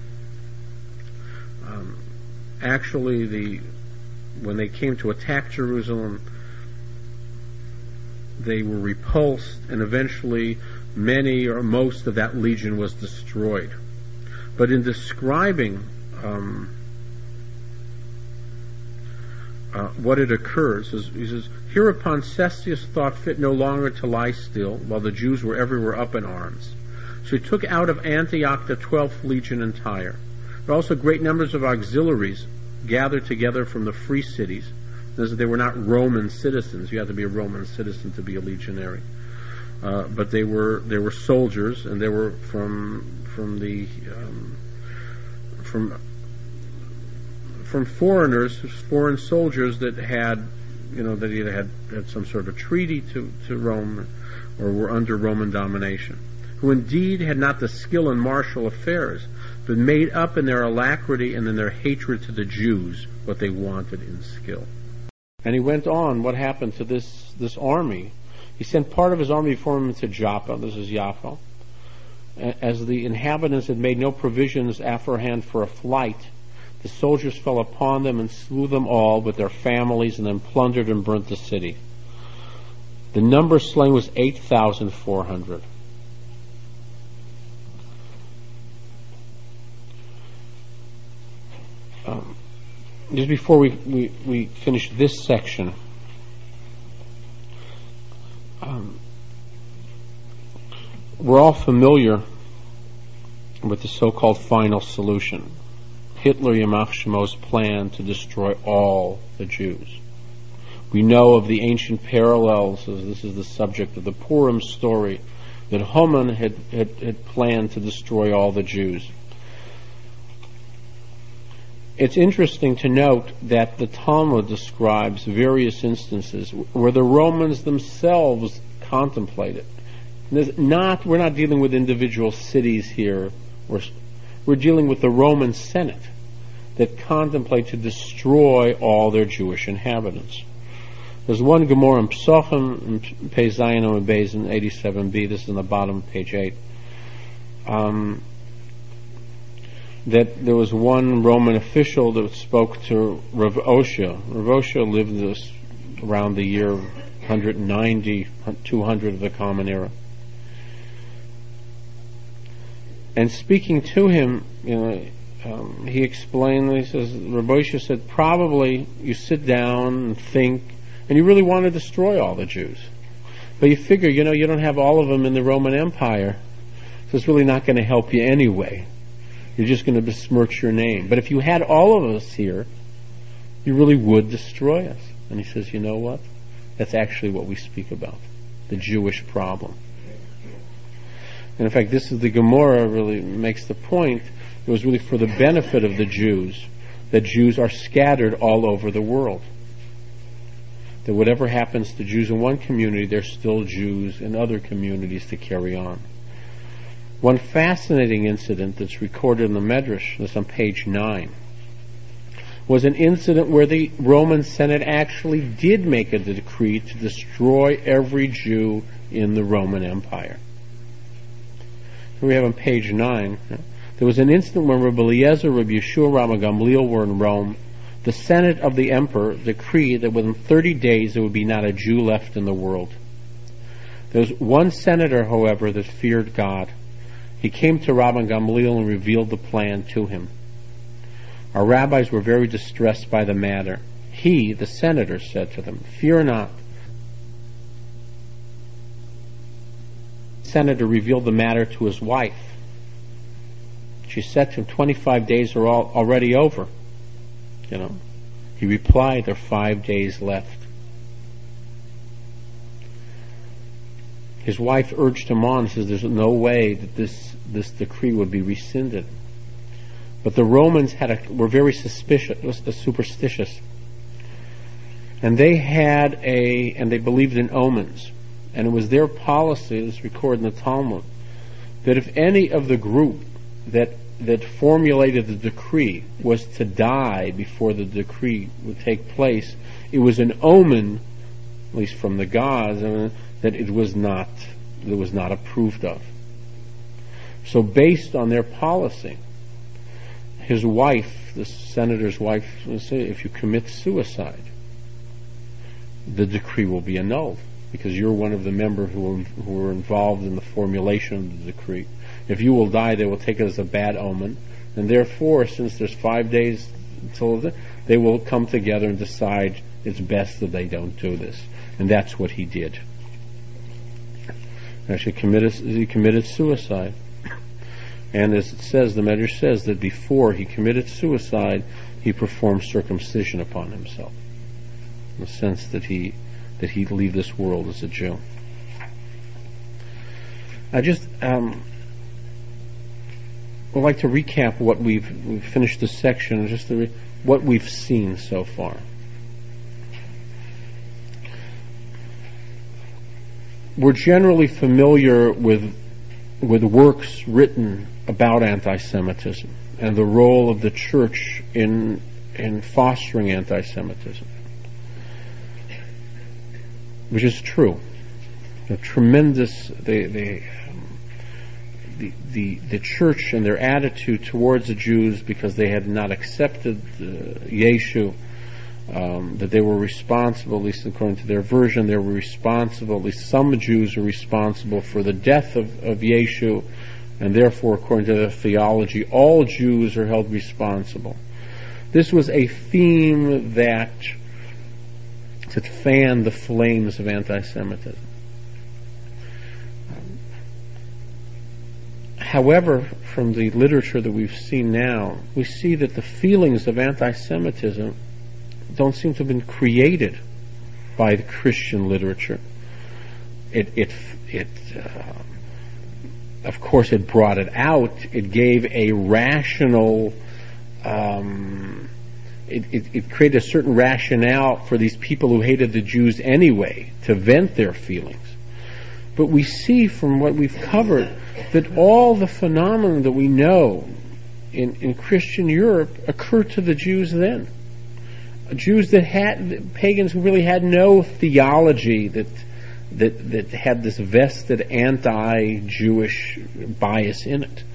When they came to attack Jerusalem, they were repulsed, and eventually many or most of that legion was destroyed. But in describing what had occurred. He says, hereupon Cestius thought fit no longer to lie still, while the Jews were everywhere up in arms. So he took out of Antioch the 12th legion entire. There were also great numbers of auxiliaries gathered together from the free cities. They were not Roman citizens. You had to be a Roman citizen to be a legionary. But they were soldiers, and they were from foreigners, foreign soldiers that had, that either had some sort of treaty to Rome or were under Roman domination, who indeed had not the skill in martial affairs, but made up in their alacrity and in their hatred to the Jews what they wanted in skill. And he went on, what happened to this army? He sent part of his army before him into Joppa, this is Jaffa, as the inhabitants had made no provisions aforehand for a flight. The soldiers fell upon them and slew them all with their families, and then plundered and burnt the city. The number slain was 8,400. Just before we finish this section, we're all familiar with the so-called final solution. Hitler, Yamach Shemo's plan to destroy all the Jews. We know of the ancient parallels, as this is the subject of the Purim story, that Haman had planned to destroy all the Jews. It's interesting to note that the Talmud describes various instances where the Romans themselves contemplated. We're not dealing with individual cities here. We're dealing with the Roman Senate that contemplate to destroy all their Jewish inhabitants. There's one Gemara in Psachim, Pei Zayin and Beis in 87b. This is in the bottom of page 8. That there was one Roman official that spoke to Rav Osha. Rav Osha lived around the year 190, 200 of the Common Era. And speaking to him, he explained, he says, Rav Osha said, probably you sit down and think, and you really want to destroy all the Jews. But you figure, you don't have all of them in the Roman Empire, so it's really not going to help you anyway. You're just going to besmirch your name. But if you had all of us here, you really would destroy us. And he says, you know what? That's actually what we speak about, the Jewish problem. And in fact, this is the Gemara really makes the point. It was really for the benefit of the Jews, that Jews are scattered all over the world. That whatever happens to Jews in one community, there's still Jews in other communities to carry on. One fascinating incident that's recorded in the Medrash, that's on page 9, was an incident where the Roman Senate actually did make a decree to destroy every Jew in the Roman Empire. Here we have on page 9, there was an incident when Rabbi Eliezer, Rabbi Yeshua, Rabbi Gamliel were in Rome. The Senate of the Emperor decreed that within 30 days there would be not a Jew left in the world. There was one senator, however, that feared God. He came to Rabbi Gamliel and revealed the plan to him. Our rabbis were very distressed by the matter. He, the senator, said to them, fear not. The senator revealed the matter to his wife. She said to him, 25 days are already over. He replied, there are 5 days left. His wife urged him on and says there's no way that this decree would be rescinded. But the Romans were very superstitious. And they believed in omens. And it was their policy, as recorded in the Talmud, that if any of the group that formulated the decree was to die before the decree would take place, it was an omen, at least from the gods, that it was not approved of. So based on their policy, his wife, the senator's wife, would say, if you commit suicide, the decree will be annulled because you're one of the members who were involved in the formulation of the decree. If you will die, they will take it as a bad omen, and therefore, since there's 5 days until they will come together and decide it's best that they don't do this. And that's what he did. Actually, he committed suicide. And as it says, the Medrash says that before he committed suicide, he performed circumcision upon himself, in the sense that he'd leave this world as a Jew. I just would like to recap what we've finished this section, just what we've seen so far. We're generally familiar with works written about anti-Semitism and the role of the church in fostering anti-Semitism, which is true. The tremendous the church and their attitude towards the Jews, because they had not accepted Yeshu, that they were responsible, at least according to their version, they were responsible, at least some Jews are responsible for the death of Yeshu, and therefore, according to their theology, all Jews are held responsible. This was a theme that fanned the flames of anti-Semitism. However, from the literature that we've seen now, we see that the feelings of anti-Semitism don't seem to have been created by the Christian literature. Of course, it brought it out. It gave a rational. It created a certain rationale for these people who hated the Jews anyway to vent their feelings. But we see from what we've covered that all the phenomena that we know in Christian Europe occurred to the Jews then. Jews pagans who really had no theology that had this vested anti-Jewish bias in it.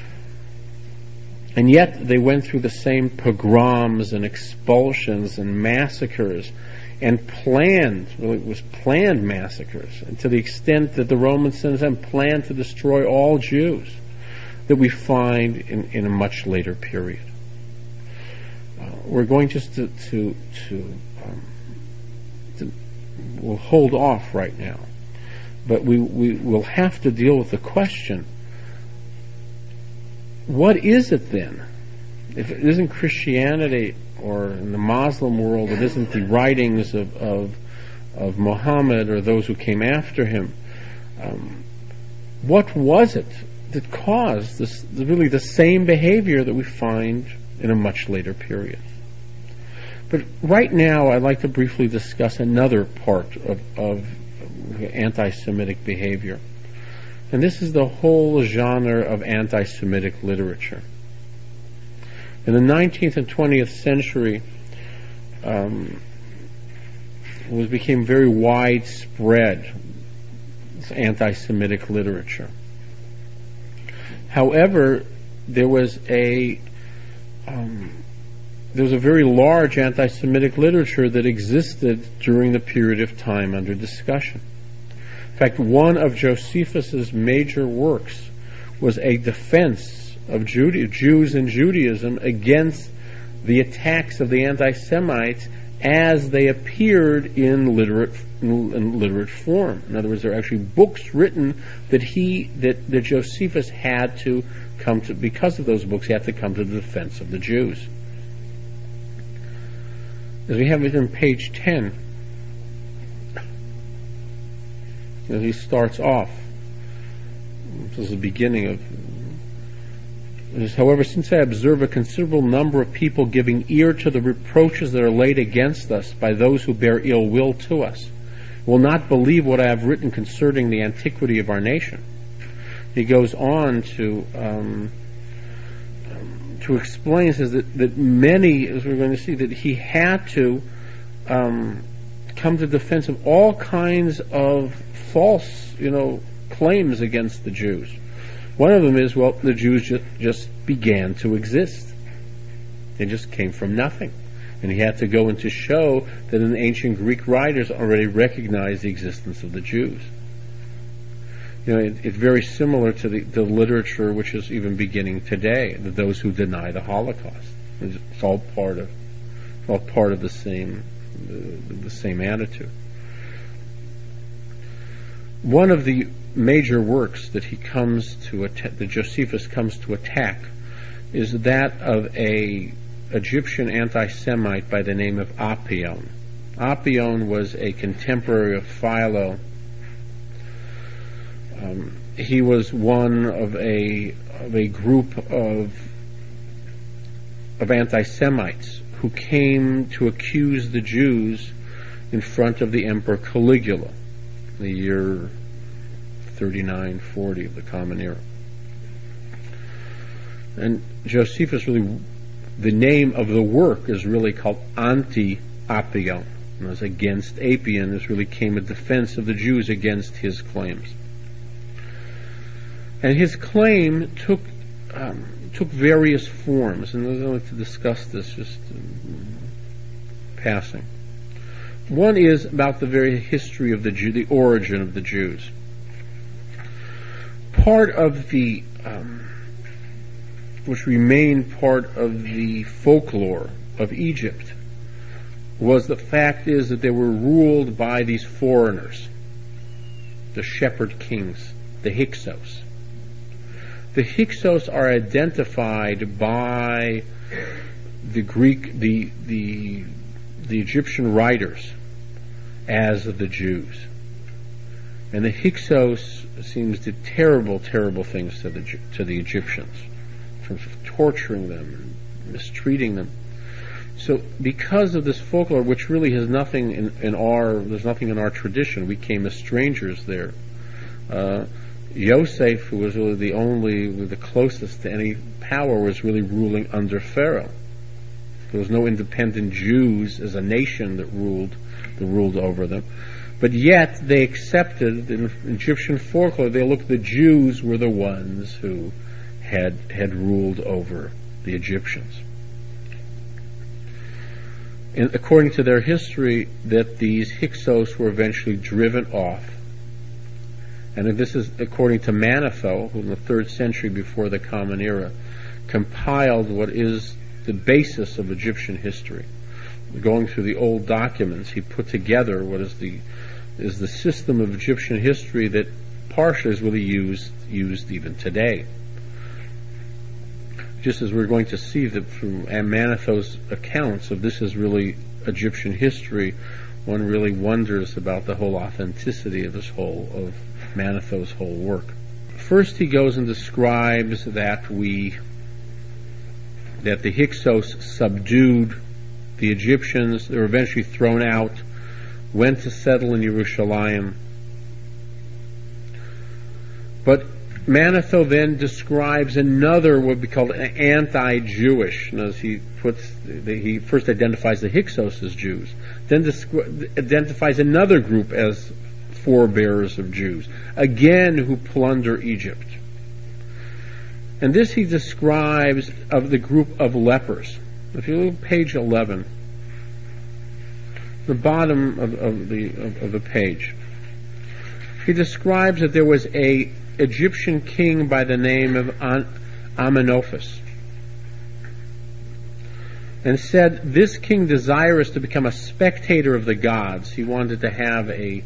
And yet they went through the same pogroms and expulsions and massacres and planned massacres, and to the extent that the Romans sometimes planned to destroy all Jews, that we find in a much later period. We're going just we'll hold off right now, but we will have to deal with the question: what is it then? If it isn't Christianity, or in the Muslim world, it isn't the writings of Muhammad or those who came after him, what was it that caused this, really the same behavior that we find in a much later period? But right now, I'd like to briefly discuss another part of anti-Semitic behavior. And this is the whole genre of anti-Semitic literature. In the 19th and 20th century, it became very widespread, this anti-Semitic literature. However, there was a very large anti-Semitic literature that existed during the period of time under discussion. In fact, one of Josephus's major works was a defense of Jews and Judaism against the attacks of the anti-Semites as they appeared in literate form. In other words, there are actually books written that Josephus had to come to, because of those books, he had to come to the defense of the Jews. As we have it on page 10, he starts off. This is the beginning of. However, since I observe a considerable number of people giving ear to the reproaches that are laid against us by those who bear ill will to us, will not believe what I have written concerning the antiquity of our nation. He goes on to explain, he says that many, as we're going to see, that he had to come to defense of all kinds of false, claims against the Jews. One of them is, the Jews just began to exist. They just came from nothing. And he had to go in to show that in the ancient Greek writers already recognized the existence of the Jews. It's very similar to the literature which is even beginning today, those who deny the Holocaust. It's all part of the same attitude. One of the major works that that Josephus comes to attack is that of a Egyptian anti-Semite by the name of Apion. Apion was a contemporary of Philo. He was one of a group of anti-Semites who came to accuse the Jews in front of the Emperor Caligula, the year 39-40 of the Common Era. And Josephus the name of the work is really called Anti-Apion. And as against Apion, this really came a defense of the Jews against his claims. And his claim took various forms, and I'd like to discuss this just passing. One is about the very history of the origin of the Jews. Part of the which remained part of the folklore of Egypt was the fact is that they were ruled by these foreigners, the shepherd kings, the Hyksos. The Hyksos are identified by the Greek, the Egyptian writers as the Jews. And the Hyksos seems to do terrible, terrible things to the Egyptians, in terms of torturing them and mistreating them. So because of this folklore, which really has nothing there's nothing in our tradition, we came as strangers there. Yosef, who was really the closest to any power, was really ruling under Pharaoh. There was no independent Jews as a nation that ruled over them. But yet they accepted, in Egyptian folklore, the Jews were the ones who had ruled over the Egyptians. And according to their history, that these Hyksos were eventually driven off. And this is according to Manetho, who in the 3rd century before the Common Era compiled what is the basis of Egyptian history. Going through the old documents, he put together what is the system of Egyptian history that partially is really used even today. Just as we're going to see that from Manetho's accounts of this is really Egyptian history, one really wonders about the whole authenticity of Manetho's whole work. First, he goes and describes that the Hyksos subdued the Egyptians. They were eventually thrown out, went to settle in Yerushalayim. But Manetho then describes another, what would be called anti-Jewish. As he first identifies the Hyksos as Jews, then identifies another group as forebearers of Jews, again who plunder Egypt. And this he describes of the group of lepers. If you look at page 11, the bottom of the page, he describes that there was a Egyptian king by the name of Amenophis, and said this king, desirous to become a spectator of the gods, he wanted to have a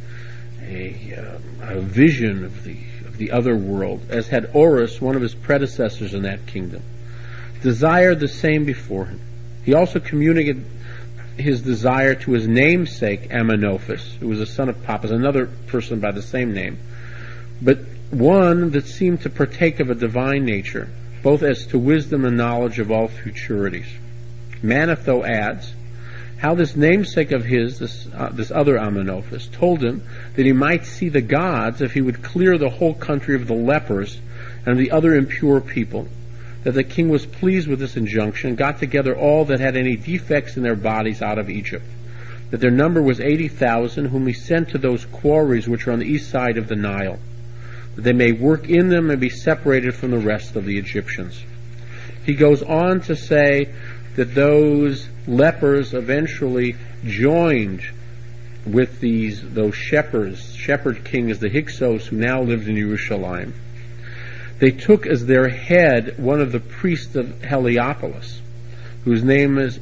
vision of the other world, as had Horus, one of his predecessors in that kingdom, desired the same before him. He also communicated his desire to his namesake Amenophis, who was a son of Pappus, another person by the same name, but one that seemed to partake of a divine nature, both as to wisdom and knowledge of all futurities. Manetho adds how this namesake of his, this other Amenophis, told him that he might see the gods if he would clear the whole country of the lepers and of the other impure people, that the king was pleased with this injunction, got together all that had any defects in their bodies out of Egypt, that their number was 80,000, whom he sent to those quarries which are on the east side of the Nile, that they may work in them and be separated from the rest of the Egyptians. He goes on to say that those lepers eventually joined with those shepherd kings, the Hyksos, who now lived in Yerushalayim. They took as their head one of the priests of Heliopolis, whose name is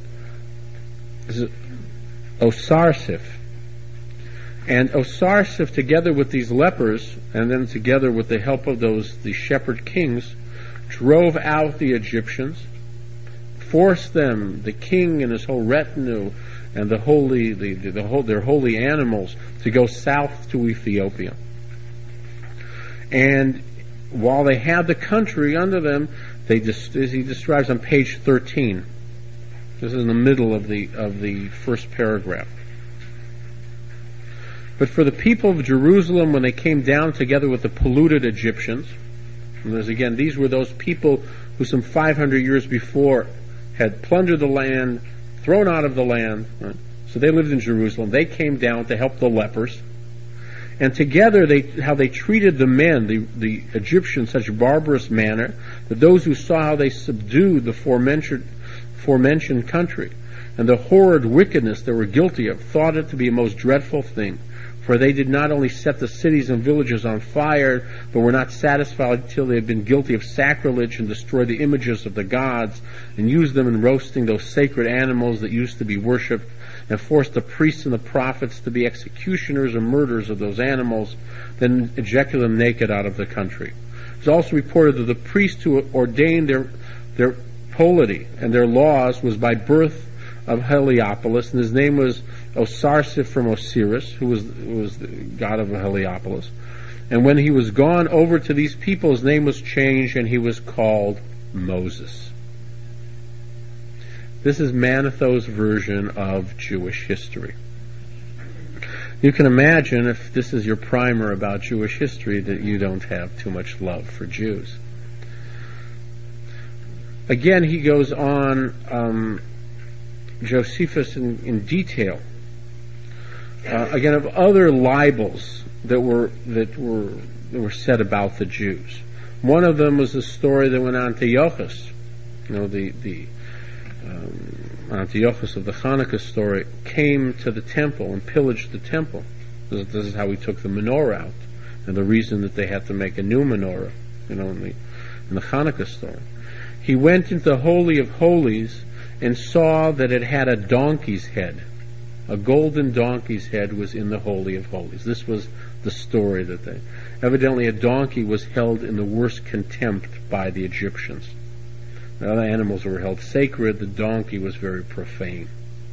Osarsiph. And Osarsiph, together with these lepers, and then together with the help of the shepherd kings, drove out the Egyptians, forced them, the king and his whole retinue, and their holy animals, to go south to Ethiopia. And while they had the country under them, as he describes on page 13, this is in the middle of the first paragraph. But for the people of Jerusalem, when they came down together with the polluted Egyptians, and these were those people who some 500 years before had plundered the land, thrown out of the land. Right? So they lived in Jerusalem. They came down to help the lepers. And together, how they treated the men, the Egyptians, in such a barbarous manner, that those who saw how they subdued the forementioned country, and the horrid wickedness they were guilty of, thought it to be a most dreadful thing. For they did not only set the cities and villages on fire, but were not satisfied until they had been guilty of sacrilege and destroyed the images of the gods, and used them in roasting those sacred animals that used to be worshipped, and forced the priests and the prophets to be executioners and murderers of those animals, then ejected them naked out of the country. It is also reported that the priest who ordained their polity and their laws was by birth of Heliopolis, and his name was Osarsiph from Osiris, who was the god of Heliopolis. And when he was gone over to these people, his name was changed, and he was called Moses. This is Manetho's version of Jewish history. You can imagine, if this is your primer about Jewish history, that you don't have too much love for Jews. Again, he goes on, Josephus in detail, again, of other libels that were said about the Jews. One of them was a story that went on Antiochus, the Antiochus of the Hanukkah story, came to the temple and pillaged the temple. This is how he took the menorah out, and the reason that they had to make a new menorah, in the Hanukkah story. He went into the Holy of Holies and saw that it had a donkey's head. A golden donkey's head was in the Holy of Holies. This was the story that evidently a donkey was held in the worst contempt by the Egyptians. The other animals were held sacred. The donkey was very profane.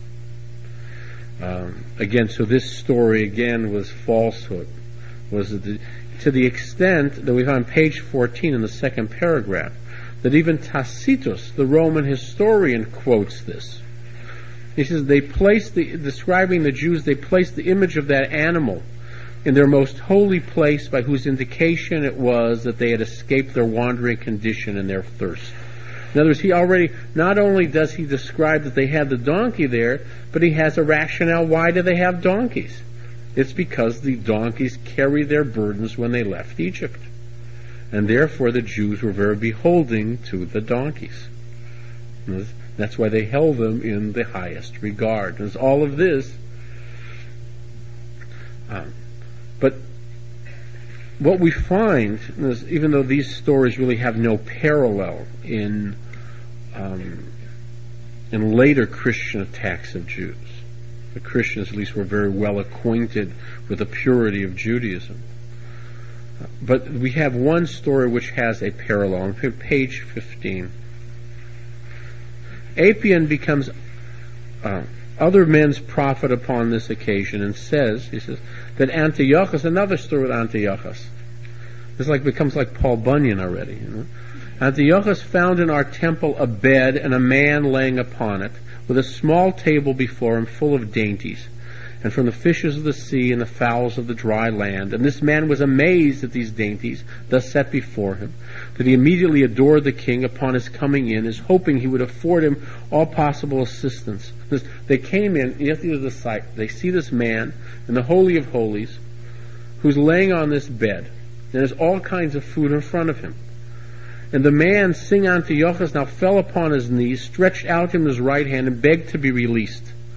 So this story again was falsehood. To the extent that we find on page 14 in the second paragraph, that even Tacitus, the Roman historian, quotes this. He says describing the Jews, they placed the image of that animal in their most holy place, by whose indication it was that they had escaped their wandering condition and their thirst. In other words, not only does he describe that they had the donkey there, but he has a rationale. Why do they have donkeys? It's because the donkeys carried their burdens when they left Egypt. And therefore the Jews were very beholding to the donkeys. That's why they held them in the highest regard. There's all of this. But what we find is, even though these stories really have no parallel in later Christian attacks of Jews, the Christians at least were very well acquainted with the purity of Judaism. But we have one story which has a parallel on page 15. Apion becomes other men's prophet upon this occasion, and says that Antiochus, another story with Antiochus, this becomes like Paul Bunyan already. Antiochus found in our temple a bed and a man laying upon it, with a small table before him full of dainties, and from the fishes of the sea and the fowls of the dry land. And this man was amazed at these dainties thus set before him, that he immediately adored the king upon his coming in, as hoping he would afford him all possible assistance. They came in, you have to do the sight, they see this man in the Holy of Holies, who's laying on this bed, and there's all kinds of food in front of him. And the man, seeing Antiochus, now fell upon his knees, stretched out him his right hand, and begged to be released.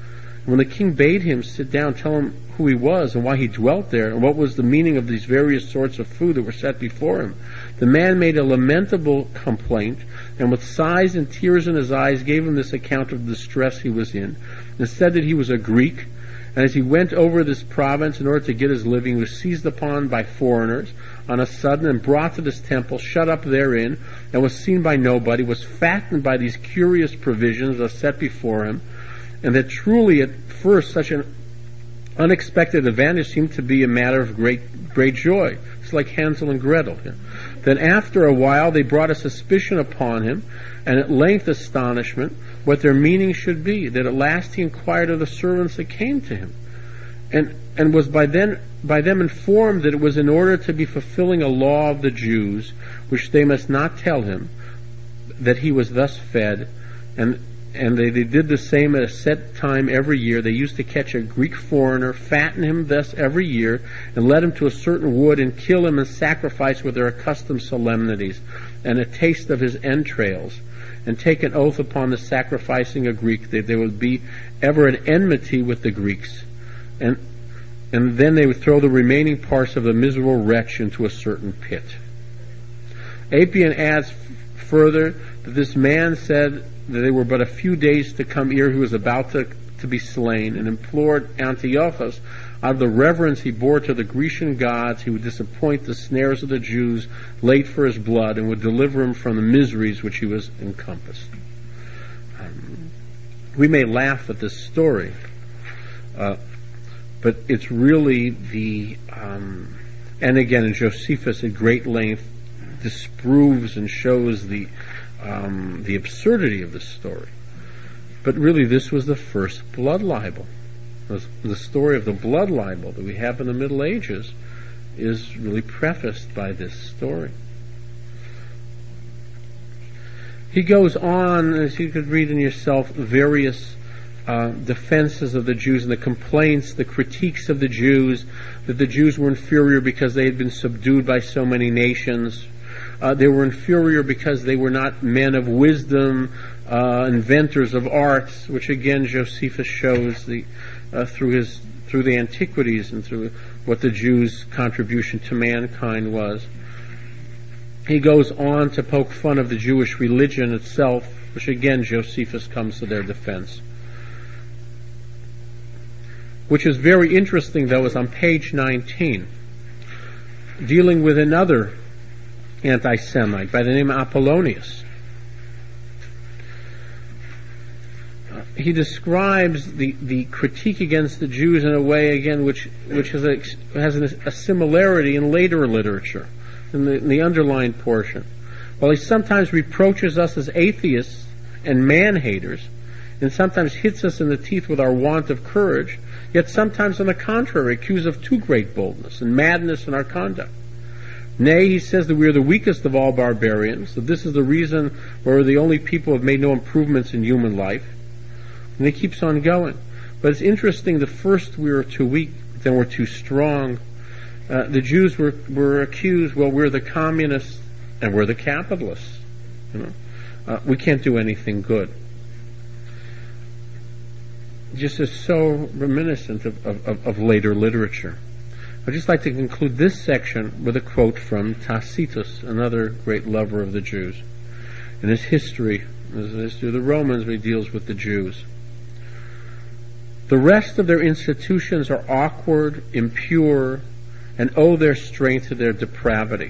When the king bade him sit down, tell him who he was and why he dwelt there, and what was the meaning of these various sorts of food that were set before him, the man made a lamentable complaint, and with sighs and tears in his eyes gave him this account of the distress he was in, and said that he was a Greek, and as he went over this province in order to get his living, he was seized upon by foreigners on a sudden and brought to this temple, shut up therein, and was seen by nobody, was fattened by these curious provisions thus set before him, and that truly at first such an unexpected advantage seemed to be a matter of great joy. It's like Hansel and Gretel. Yeah. Then after a while they brought a suspicion upon him, and at length astonishment, what their meaning should be, that at last he inquired of the servants that came to him, and was by them informed that it was in order to be fulfilling a law of the Jews, which they must not tell him, that he was thus fed, and they did the same at a set time every year. They used to catch a Greek foreigner, fatten him thus every year, and lead him to a certain wood, and kill him and sacrifice with their accustomed solemnities, and a taste of his entrails, and take an oath upon the sacrificing a Greek that they would be ever at enmity with the Greeks, and then they would throw the remaining parts of the miserable wretch into a certain pit. Apion adds further that this man said that they were but a few days to come ere he was about to be slain, and implored Antiochus, out of the reverence he bore to the Grecian gods, he would disappoint the snares of the Jews laid for his blood, and would deliver him from the miseries which he was encompassed. We may laugh at this story, but it's really and again, Josephus at great length disproves and shows the absurdity of this story. But really, this was the first blood libel. The story of the blood libel that we have in the Middle Ages is really prefaced by this story. He goes on, as you could read in yourself, various defenses of the Jews and the complaints, the critiques of the Jews, that the Jews were inferior because they had been subdued by so many nations. They were inferior because they were not men of wisdom, inventors of arts, which again Josephus shows through the antiquities and through what the Jews' contribution to mankind was. He goes on to poke fun of the Jewish religion itself, which again Josephus comes to their defense. Which is very interesting, though, is on page 19, dealing with another anti-Semite by the name of Apollonius. He describes the critique against the Jews in a way, again, which has a similarity in later literature, in the underlined portion. While he sometimes reproaches us as atheists and man-haters, and sometimes hits us in the teeth with our want of courage, yet sometimes, on the contrary, accused of too great boldness and madness in our conduct. Nay, he says that we are the weakest of all barbarians, that this is the reason we're the only people who have made no improvements in human life. And he keeps on going. But it's interesting, the first we were too weak, then we're too strong. The Jews were accused, well, we're the communists and we're the capitalists. We can't do anything good. Just is so reminiscent of later literature. I'd just like to conclude this section with a quote from Tacitus, another great lover of the Jews. In his history of the Romans, he deals with the Jews. The rest of their institutions are awkward, impure, and owe their strength to their depravity.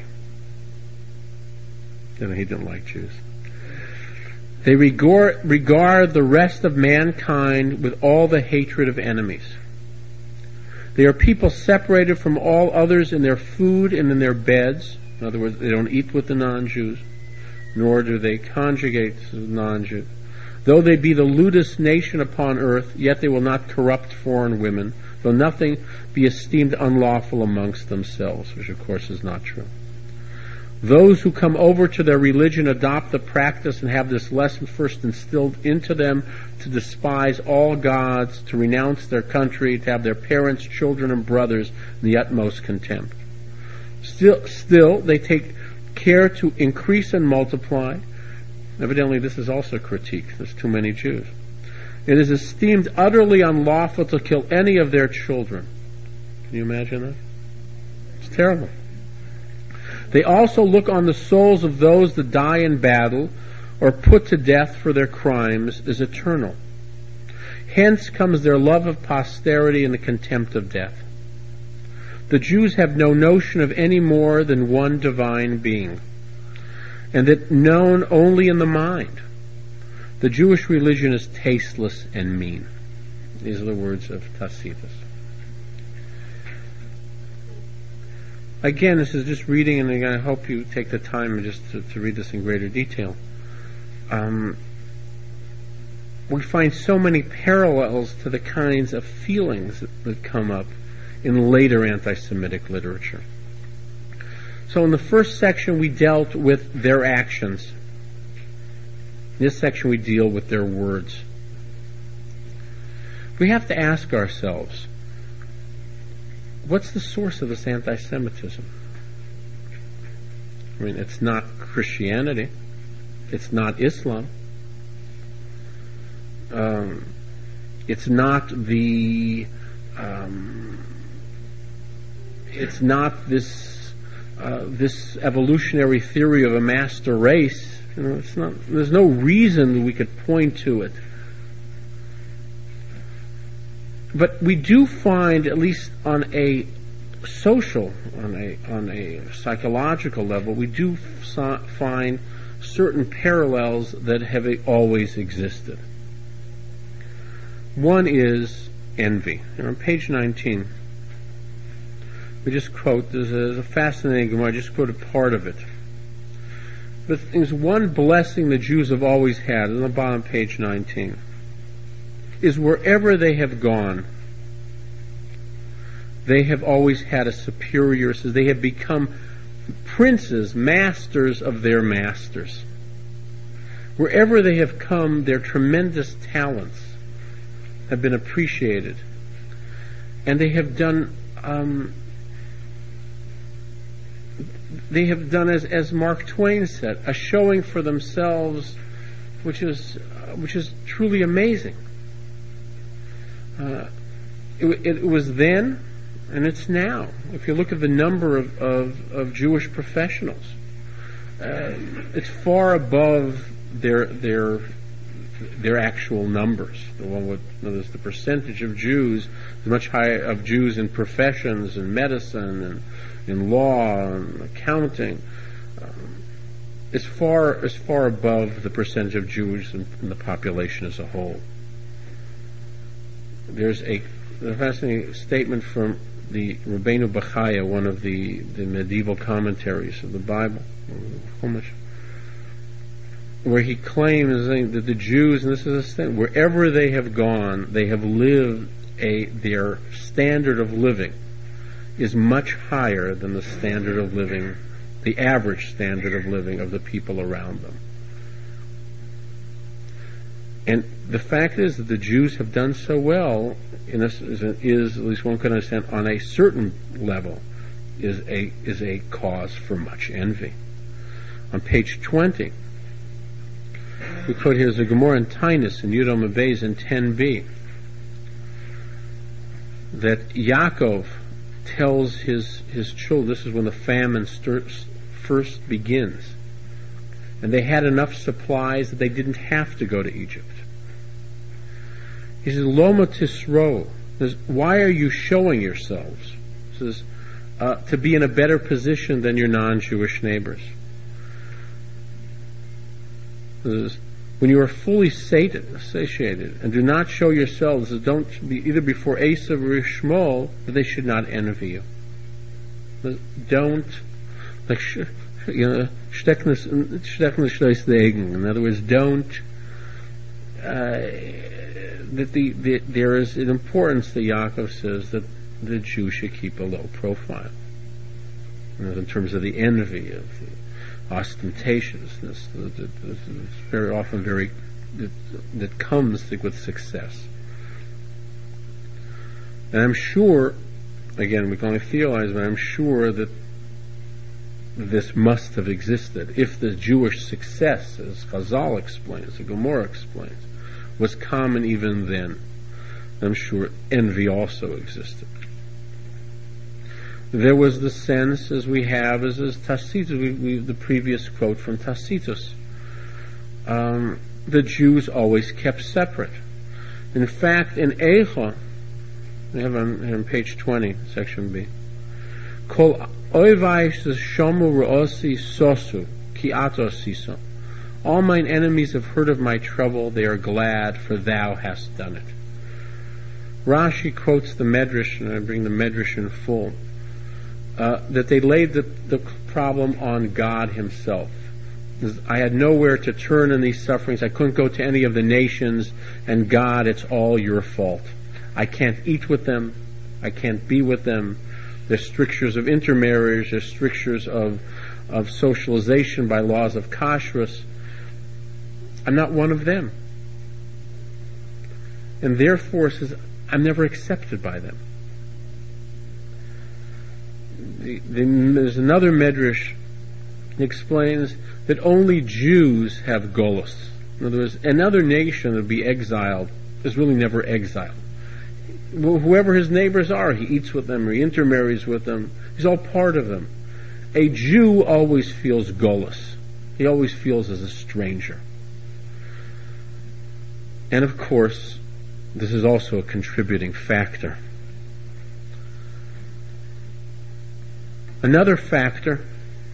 And he didn't like Jews. They regard the rest of mankind with all the hatred of enemies. They are people separated from all others in their food and in their beds. In other words, they don't eat with the non-Jews, nor do they conjugate with non-Jews. Though they be the lewdest nation upon earth, yet they will not corrupt foreign women, though nothing be esteemed unlawful amongst themselves, which of course is not true. Those who come over to their religion adopt the practice and have this lesson first instilled into them to despise all gods, to renounce their country, to have their parents, children, and brothers in the utmost contempt. Still, they take care to increase and multiply. Evidently, this is also critique. There's too many Jews. It is esteemed utterly unlawful to kill any of their children. Can you imagine that? It's terrible. They also look on the souls of those that die in battle or put to death for their crimes as eternal. Hence comes their love of posterity and the contempt of death. The Jews have no notion of any more than one divine being, and that known only in the mind. The Jewish religion is tasteless and mean. These are the words of Tacitus. Again, this is just reading, and I hope you take the time just to read this in greater detail. We find so many parallels to the kinds of feelings that come up in later anti-Semitic literature. So in the first section we dealt with their actions. In this section we deal with their words. We have to ask ourselves, what's the source of this anti-Semitism? I mean, it's not Christianity. It's not Islam. It's not the. It's not this evolutionary theory of a master race. You know, it's not. There's no reason that we could point to it. But we do find, at least on a social, on a psychological level, we do find certain parallels that have always existed. One is envy. And on page 19, we just quote, there's a fascinating Gemara, I just quoted part of it. But there's one blessing the Jews have always had, on the bottom of page 19, is wherever they have gone, they have always had a superior, so they have become princes, masters of their masters. Wherever they have come, their tremendous talents have been appreciated. And they have done as Mark Twain said, a showing for themselves which is truly amazing. It was then, and it's now. If you look at the number of Jewish professionals, it's far above their actual numbers. The percentage of Jews is much higher, of Jews in professions, in medicine, and in law, and accounting. Is far above the percentage of Jews in the population as a whole. There's a fascinating statement from the Rabbeinu Bachaya, one of the medieval commentaries of the Bible, where he claims that the Jews, and this is a statement, wherever they have gone, they have lived their standard of living is much higher than the standard of living, the average standard of living of the people around them. And the fact is that the Jews have done so well, in this is at least one can understand, on a certain level, is a cause for much envy. On page 20, we quote here the Gemara in Tainus in Yudom Abayz in 10b, that Yaakov tells his children, this is when the famine first begins, and they had enough supplies that they didn't have to go to Egypt. He says, Loma Tisro, why are you showing yourselves? He says, to be in a better position than your non-Jewish neighbors. He says, when you are fully satiated, and do not show yourselves, don't be either before Esav or Shmuel, that they should not envy you. Don't, like, stecknis Degen. In other words, don't. There is an importance that Yaakov says that the Jew should keep a low profile, in terms of the envy, of the ostentatiousness that's very often that comes with success. And I'm sure, again, we can only theorize, but I'm sure that this must have existed if the Jewish success, as Chazal explains, the Gemara explains, was common even then. I'm sure envy also existed. There was the sense, as we have, as Tacitus, the previous quote from Tacitus. The Jews always kept separate. In fact, in Eicha, we have on page 20, section B, Kol oivai shomu ra'osi sosu, ki ato siso. All mine enemies have heard of my trouble, they are glad, for thou hast done it. Rashi quotes the Medrash, and I bring the Medrash in full, that they laid the problem on God himself. I had nowhere to turn in these sufferings. I couldn't go to any of the nations, and God, it's all your fault. I can't eat with them. I can't be with them. There's strictures of intermarriage. There's strictures of socialization by laws of kashrus. I'm not one of them. And therefore, says, I'm never accepted by them. There's another Medrash that explains that only Jews have golus. In other words, another nation that would be exiled is really never exiled. Whoever his neighbors are, he eats with them, or he intermarries with them. He's all part of them. A Jew always feels golus. He always feels as a stranger. And of course, this is also a contributing factor. Another factor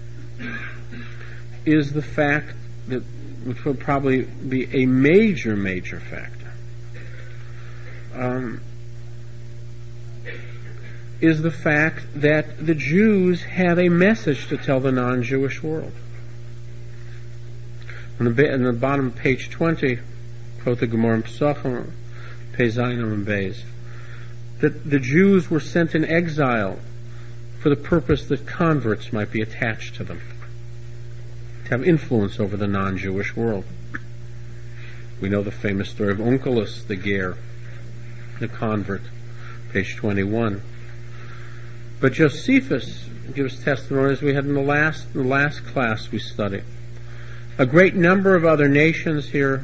is the fact that, which will probably be a major factor, is the fact that the Jews have a message to tell the non-Jewish world. On the bottom of page 20, quote the Gemara in Pesachim, Pei Zayin and Beis, that the Jews were sent in exile for the purpose that converts might be attached to them, to have influence over the non-Jewish world. We know the famous story of Onkelos, the Ger, the convert, page 21. But Josephus gives testimony, as we had in the last class we studied. A great number of other nations here,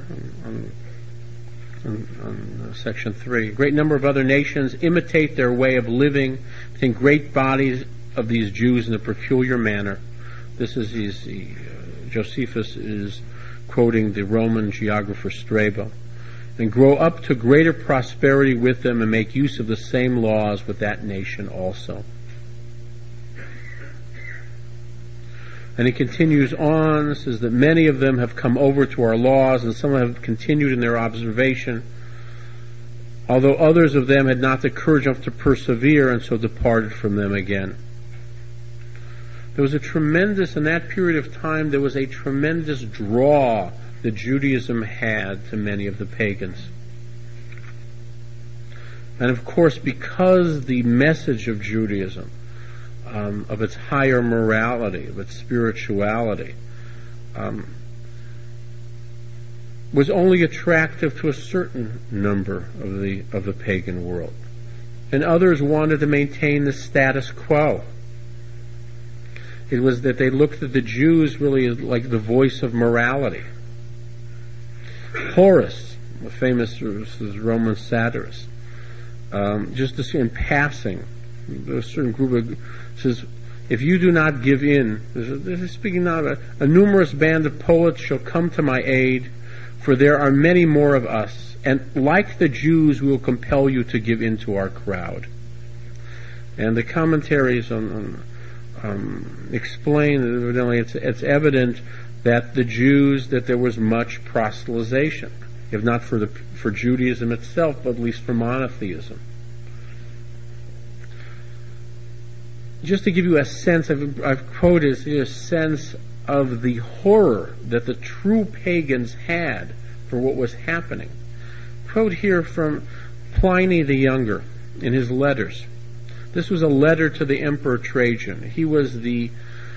on section 3, a great number of other nations imitate their way of living within great bodies of these Jews in a peculiar manner. This is Josephus is quoting the Roman geographer Strabo, and grow up to greater prosperity with them and make use of the same laws with that nation also. And he continues on, says that many of them have come over to our laws, and some have continued in their observation, although others of them had not the courage enough to persevere, and so departed from them again. There was in that period of time, there was a tremendous draw that Judaism had to many of the pagans. And of course, because the message of Judaism, of its higher morality, of its spirituality, was only attractive to a certain number of the pagan world, and others wanted to maintain the status quo. It was that they looked at the Jews really as like the voice of morality. Horace, the famous Roman satirist, just to see in passing, a certain group of says, if you do not give in, this is speaking now of a numerous band of poets shall come to my aid, for there are many more of us, and like the Jews we will compel you to give in to our crowd. And the commentaries explain that evidently it's evident that the Jews, that there was much proselytization, if not for Judaism itself, but at least for monotheism. Just to give you a sense, I've quoted a sense of the horror that the true pagans had for what was happening. Quote here from Pliny the Younger in his letters. This was a letter to the Emperor Trajan. He was the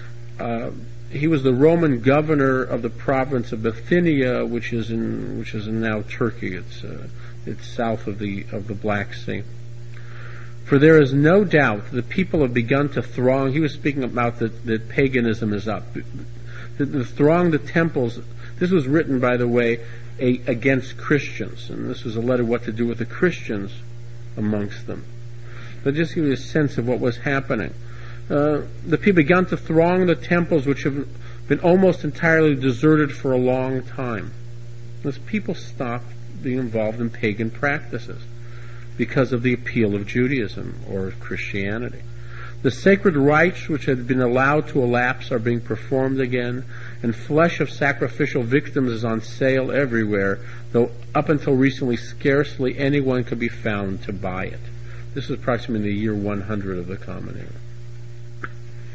Roman governor of the province of Bithynia, which is in now Turkey. It's south of the Black Sea. For there is no doubt the people have begun to throng. He was speaking about that paganism is up. The throng the temples. This was written, by the way, against Christians. And this was a letter what to do with the Christians amongst them. But just give you a sense of what was happening. The people began to throng the temples, which have been almost entirely deserted for a long time. As people stopped being involved in pagan practices because of the appeal of Judaism or of Christianity. The sacred rites which had been allowed to elapse are being performed again, and flesh of sacrificial victims is on sale everywhere, though up until recently scarcely anyone could be found to buy it. This is approximately the year 100 of the Common Era.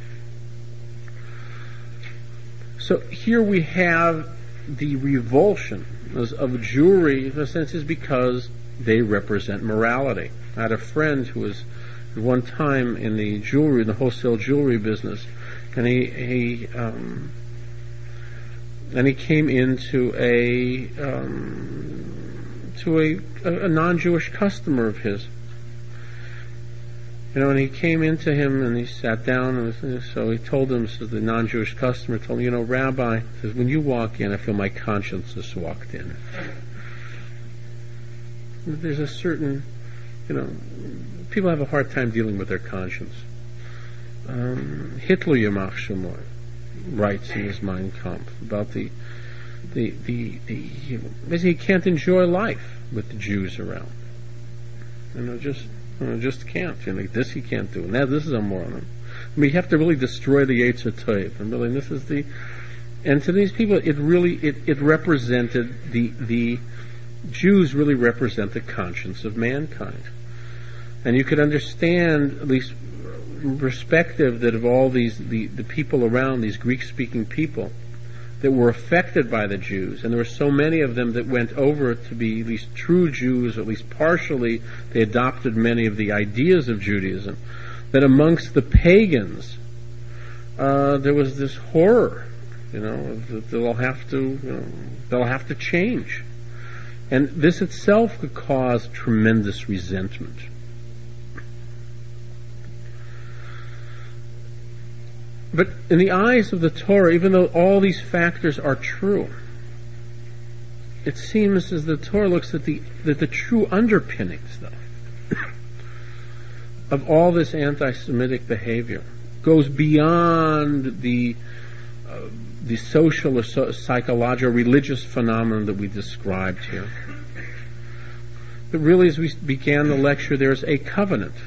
So here we have the revulsion of Jewry, in a sense, is because they represent morality. I had a friend who was at one time in the wholesale jewelry business, and he came into a non-Jewish customer of his. And he came into him and he sat down, and so he told him, says the non-Jewish customer told him, Rabbi, says, when you walk in, I feel my conscience just walked in. There's a certain, people have a hard time dealing with their conscience. Hitler Yamach Shemor writes in his Mein Kampf about basically he can't enjoy life with the Jews around. Just can't. This he can't do. Now this is immoral. I mean, you have to really destroy the Yetzer Tov. And really, this is and to these people, it represented the Jews really represent the conscience of mankind. And you could understand, at least perspective, that of all the people around, these Greek-speaking people, that were affected by the Jews, and there were so many of them that went over to be at least true Jews, at least partially, they adopted many of the ideas of Judaism, that amongst the pagans, there was this horror, that they'll have to change. And this itself could cause tremendous resentment. But in the eyes of the Torah, even though all these factors are true, it seems as the Torah looks at the true underpinnings, though, of all this anti-Semitic behavior goes beyond the social or psychological, religious phenomenon that we described here. But really, as we began the lecture, there's a covenant.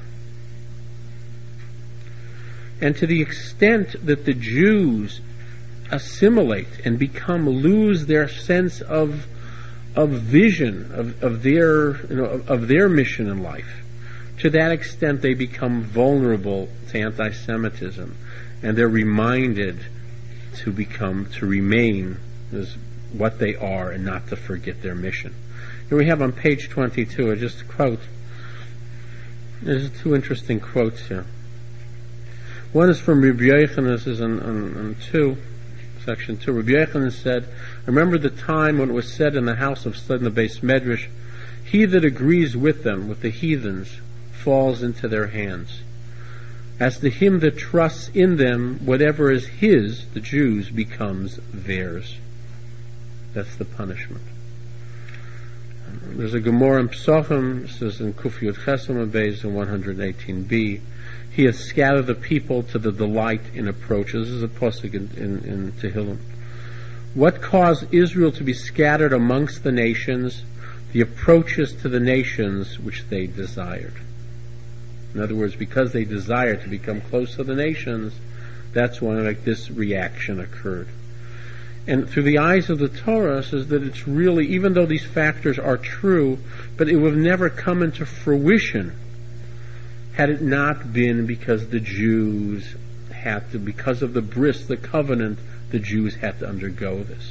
And to the extent that the Jews assimilate and lose their sense of vision of their mission in life, to that extent they become vulnerable to anti-Semitism, and they're reminded to remain as what they are and not to forget their mission. Here we have on page 22, I just quote. There's two interesting quotes here. One is from Rabbi Yochanan. This is on section 2. Rabbi Yochanan said, I remember the time when it was said in the house of Sled in the Beis Medrash, he that agrees with them, with the heathens, falls into their hands. As to him that trusts in them, whatever is his, the Jews, becomes theirs. That's the punishment. There's a Gemara in Psachim, it says in Kuf Yud Chesam Beis in 118b, he has scattered the people to the delight in approaches. This is a pasuk in Tehillim. What caused Israel to be scattered amongst the nations? The approaches to the nations which they desired. In other words, because they desired to become close to the nations, that's when this reaction occurred. And through the eyes of the Torah, it says that it's really, even though these factors are true, but it would have never come into fruition had it not been because the Jews had to, because of the bris, the covenant, the Jews had to undergo this.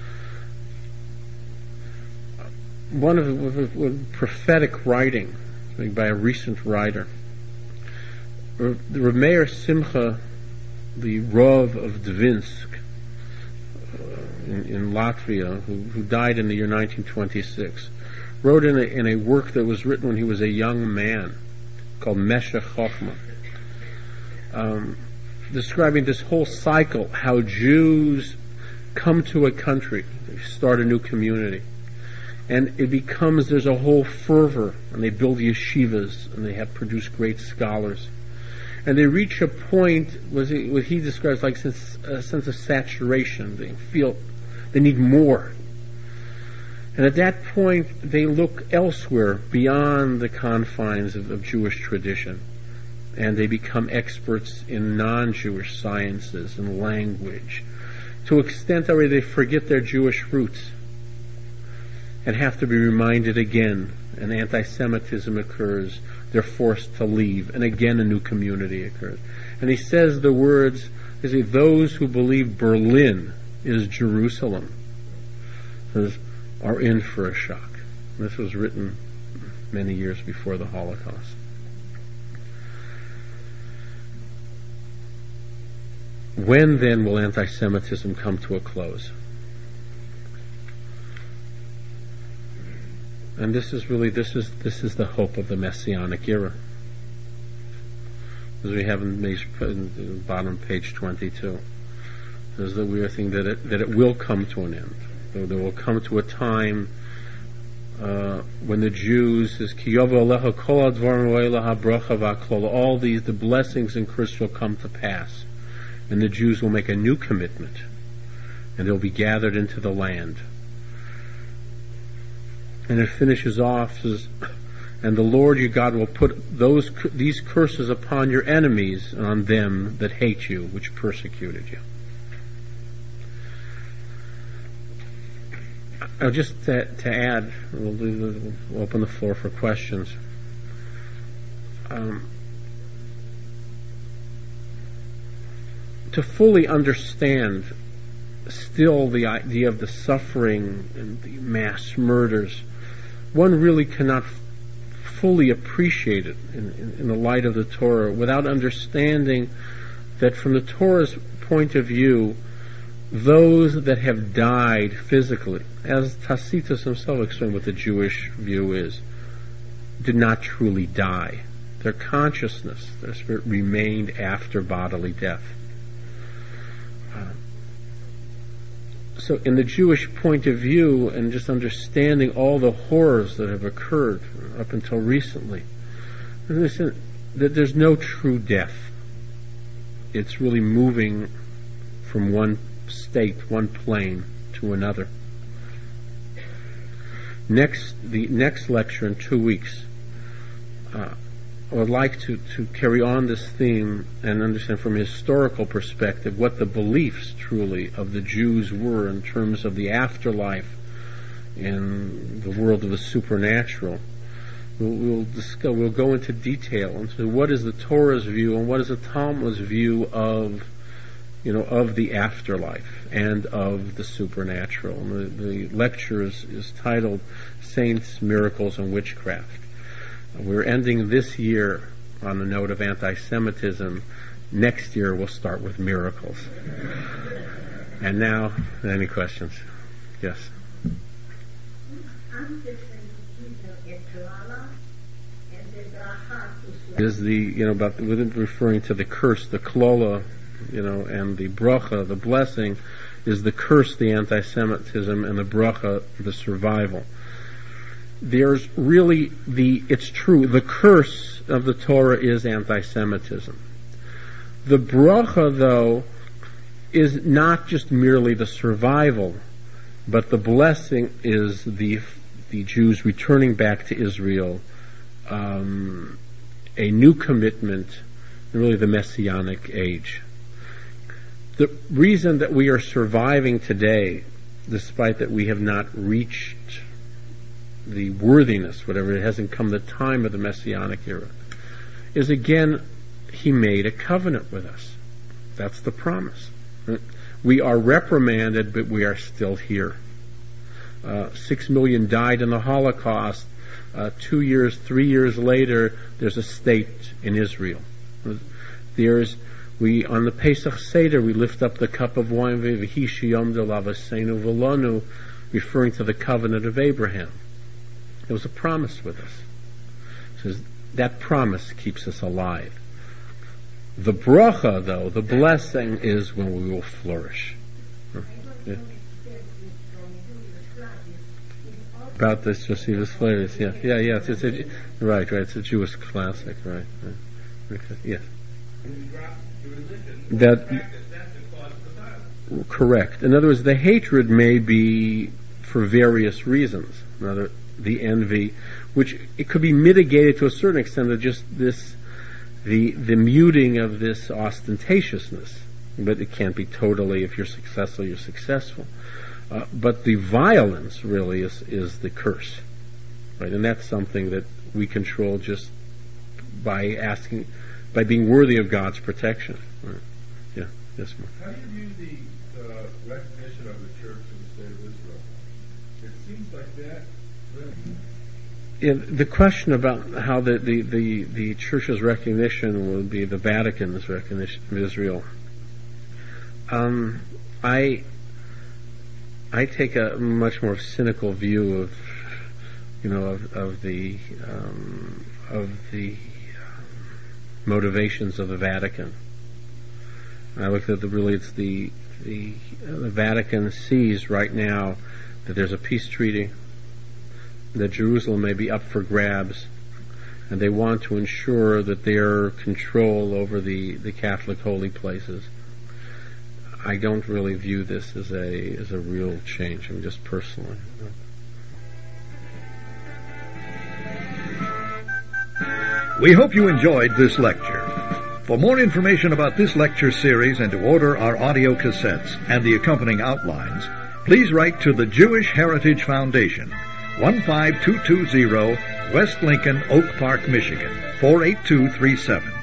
One of prophetic writing by a recent writer, Rav Meir Simcha, the Rav of Dvinsk in Latvia, who died in the year 1926, wrote in a work that was written when he was a young man, called Meshech Chochmah, describing this whole cycle, how Jews come to a country, they start a new community, And it becomes, there's a whole fervor, and they build yeshivas, and they have produced great scholars. And they reach a point, what he describes like a sense of saturation. They feel they need more. And at that point, they look elsewhere beyond the confines of Jewish tradition. And they become experts in non-Jewish sciences and language. To an extent already they forget their Jewish roots and have to be reminded again. And anti-Semitism occurs. They're forced to leave. And again a new community occurs. And he says the words, those who believe Berlin is Jerusalem are in for a shock. This was written many years before the Holocaust. When then will anti-Semitism come to a close? And this is the hope of the Messianic era. As we have in the bottom page 22, is that we are thinking that it will come to an end. There will come to a time when the Jews all these the blessings in Christ will come to pass, and the Jews will make a new commitment, and they'll be gathered into the land. And it finishes off, says, and the Lord your God will put these curses upon your enemies and on them that hate you, which persecuted you. Just to add, we'll open the floor for questions. To fully understand still the idea of the suffering and the mass murders, one really cannot fully appreciate it in the light of the Torah without understanding that from the Torah's point of view, those that have died physically, as Tacitus himself explained what the Jewish view is, did not truly die. Their consciousness, their spirit remained after bodily death. So in the Jewish point of view, and just understanding all the horrors that have occurred up until recently, that there's no true death. It's really moving from one state, one plane, to another. The next lecture in 2 weeks, I would like to carry on this theme and understand from a historical perspective what the beliefs truly of the Jews were in terms of the afterlife and the world of the supernatural. We'll go into detail into what is the Torah's view and what is the Talmud's view of the afterlife and of the supernatural. And the lecture is titled Saints, Miracles, and Witchcraft. We're ending this year on the note of anti-Semitism. Next year we'll start with miracles. And now, any questions? Yes. Is about referring to the curse, the klola, and the bracha, the blessing, is the curse, the anti-Semitism, and the bracha, the survival. There's really it's true, the curse of the Torah is anti-Semitism. The bracha, though, is not just merely the survival, but the blessing is the Jews returning back to Israel, a new commitment, really the Messianic age. The reason that we are surviving today, despite that we have not reached the worthiness, whatever, it hasn't come the time of the Messianic era, is again, he made a covenant with us. That's the promise. We are reprimanded, but we are still here. 6 million died in the Holocaust. 2 years, 3 years later, there's a state in Israel. On the Pesach Seder, we lift up the cup of wine, V'hi sheyom delavasenu v'lanu, referring to the covenant of Abraham. There was a promise with us. It says that promise keeps us alive. The bracha, though, the blessing, is when we will flourish. Yeah. About this Josephus Flavius, yeah. Right, it's a Jewish classic, right. Okay, yes. Correct. In other words, the hatred may be for various reasons. Rather, the envy, which it could be mitigated to a certain extent of just this, the muting of this ostentatiousness. But it can't be totally, if you're successful, you're successful. But the violence really is the curse, right? And that's something that we control just by being worthy of God's protection. Right? Yeah, yes, ma'am. How do you view the recognition of the church in the state of Israel? It seems like that. Really. Yeah, the question about how the church's recognition will be the Vatican's recognition of Israel. I take a much more cynical view of the motivations of the Vatican. I look at the Vatican sees right now that there's a peace treaty, that Jerusalem may be up for grabs, and they want to ensure that their control over the Catholic holy places. I don't really view this as a real change. I mean, just personally. We hope you enjoyed this lecture. For more information about this lecture series and to order our audio cassettes and the accompanying outlines, please write to the Jewish Heritage Foundation, 15220 West Lincoln, Oak Park, Michigan, 48237.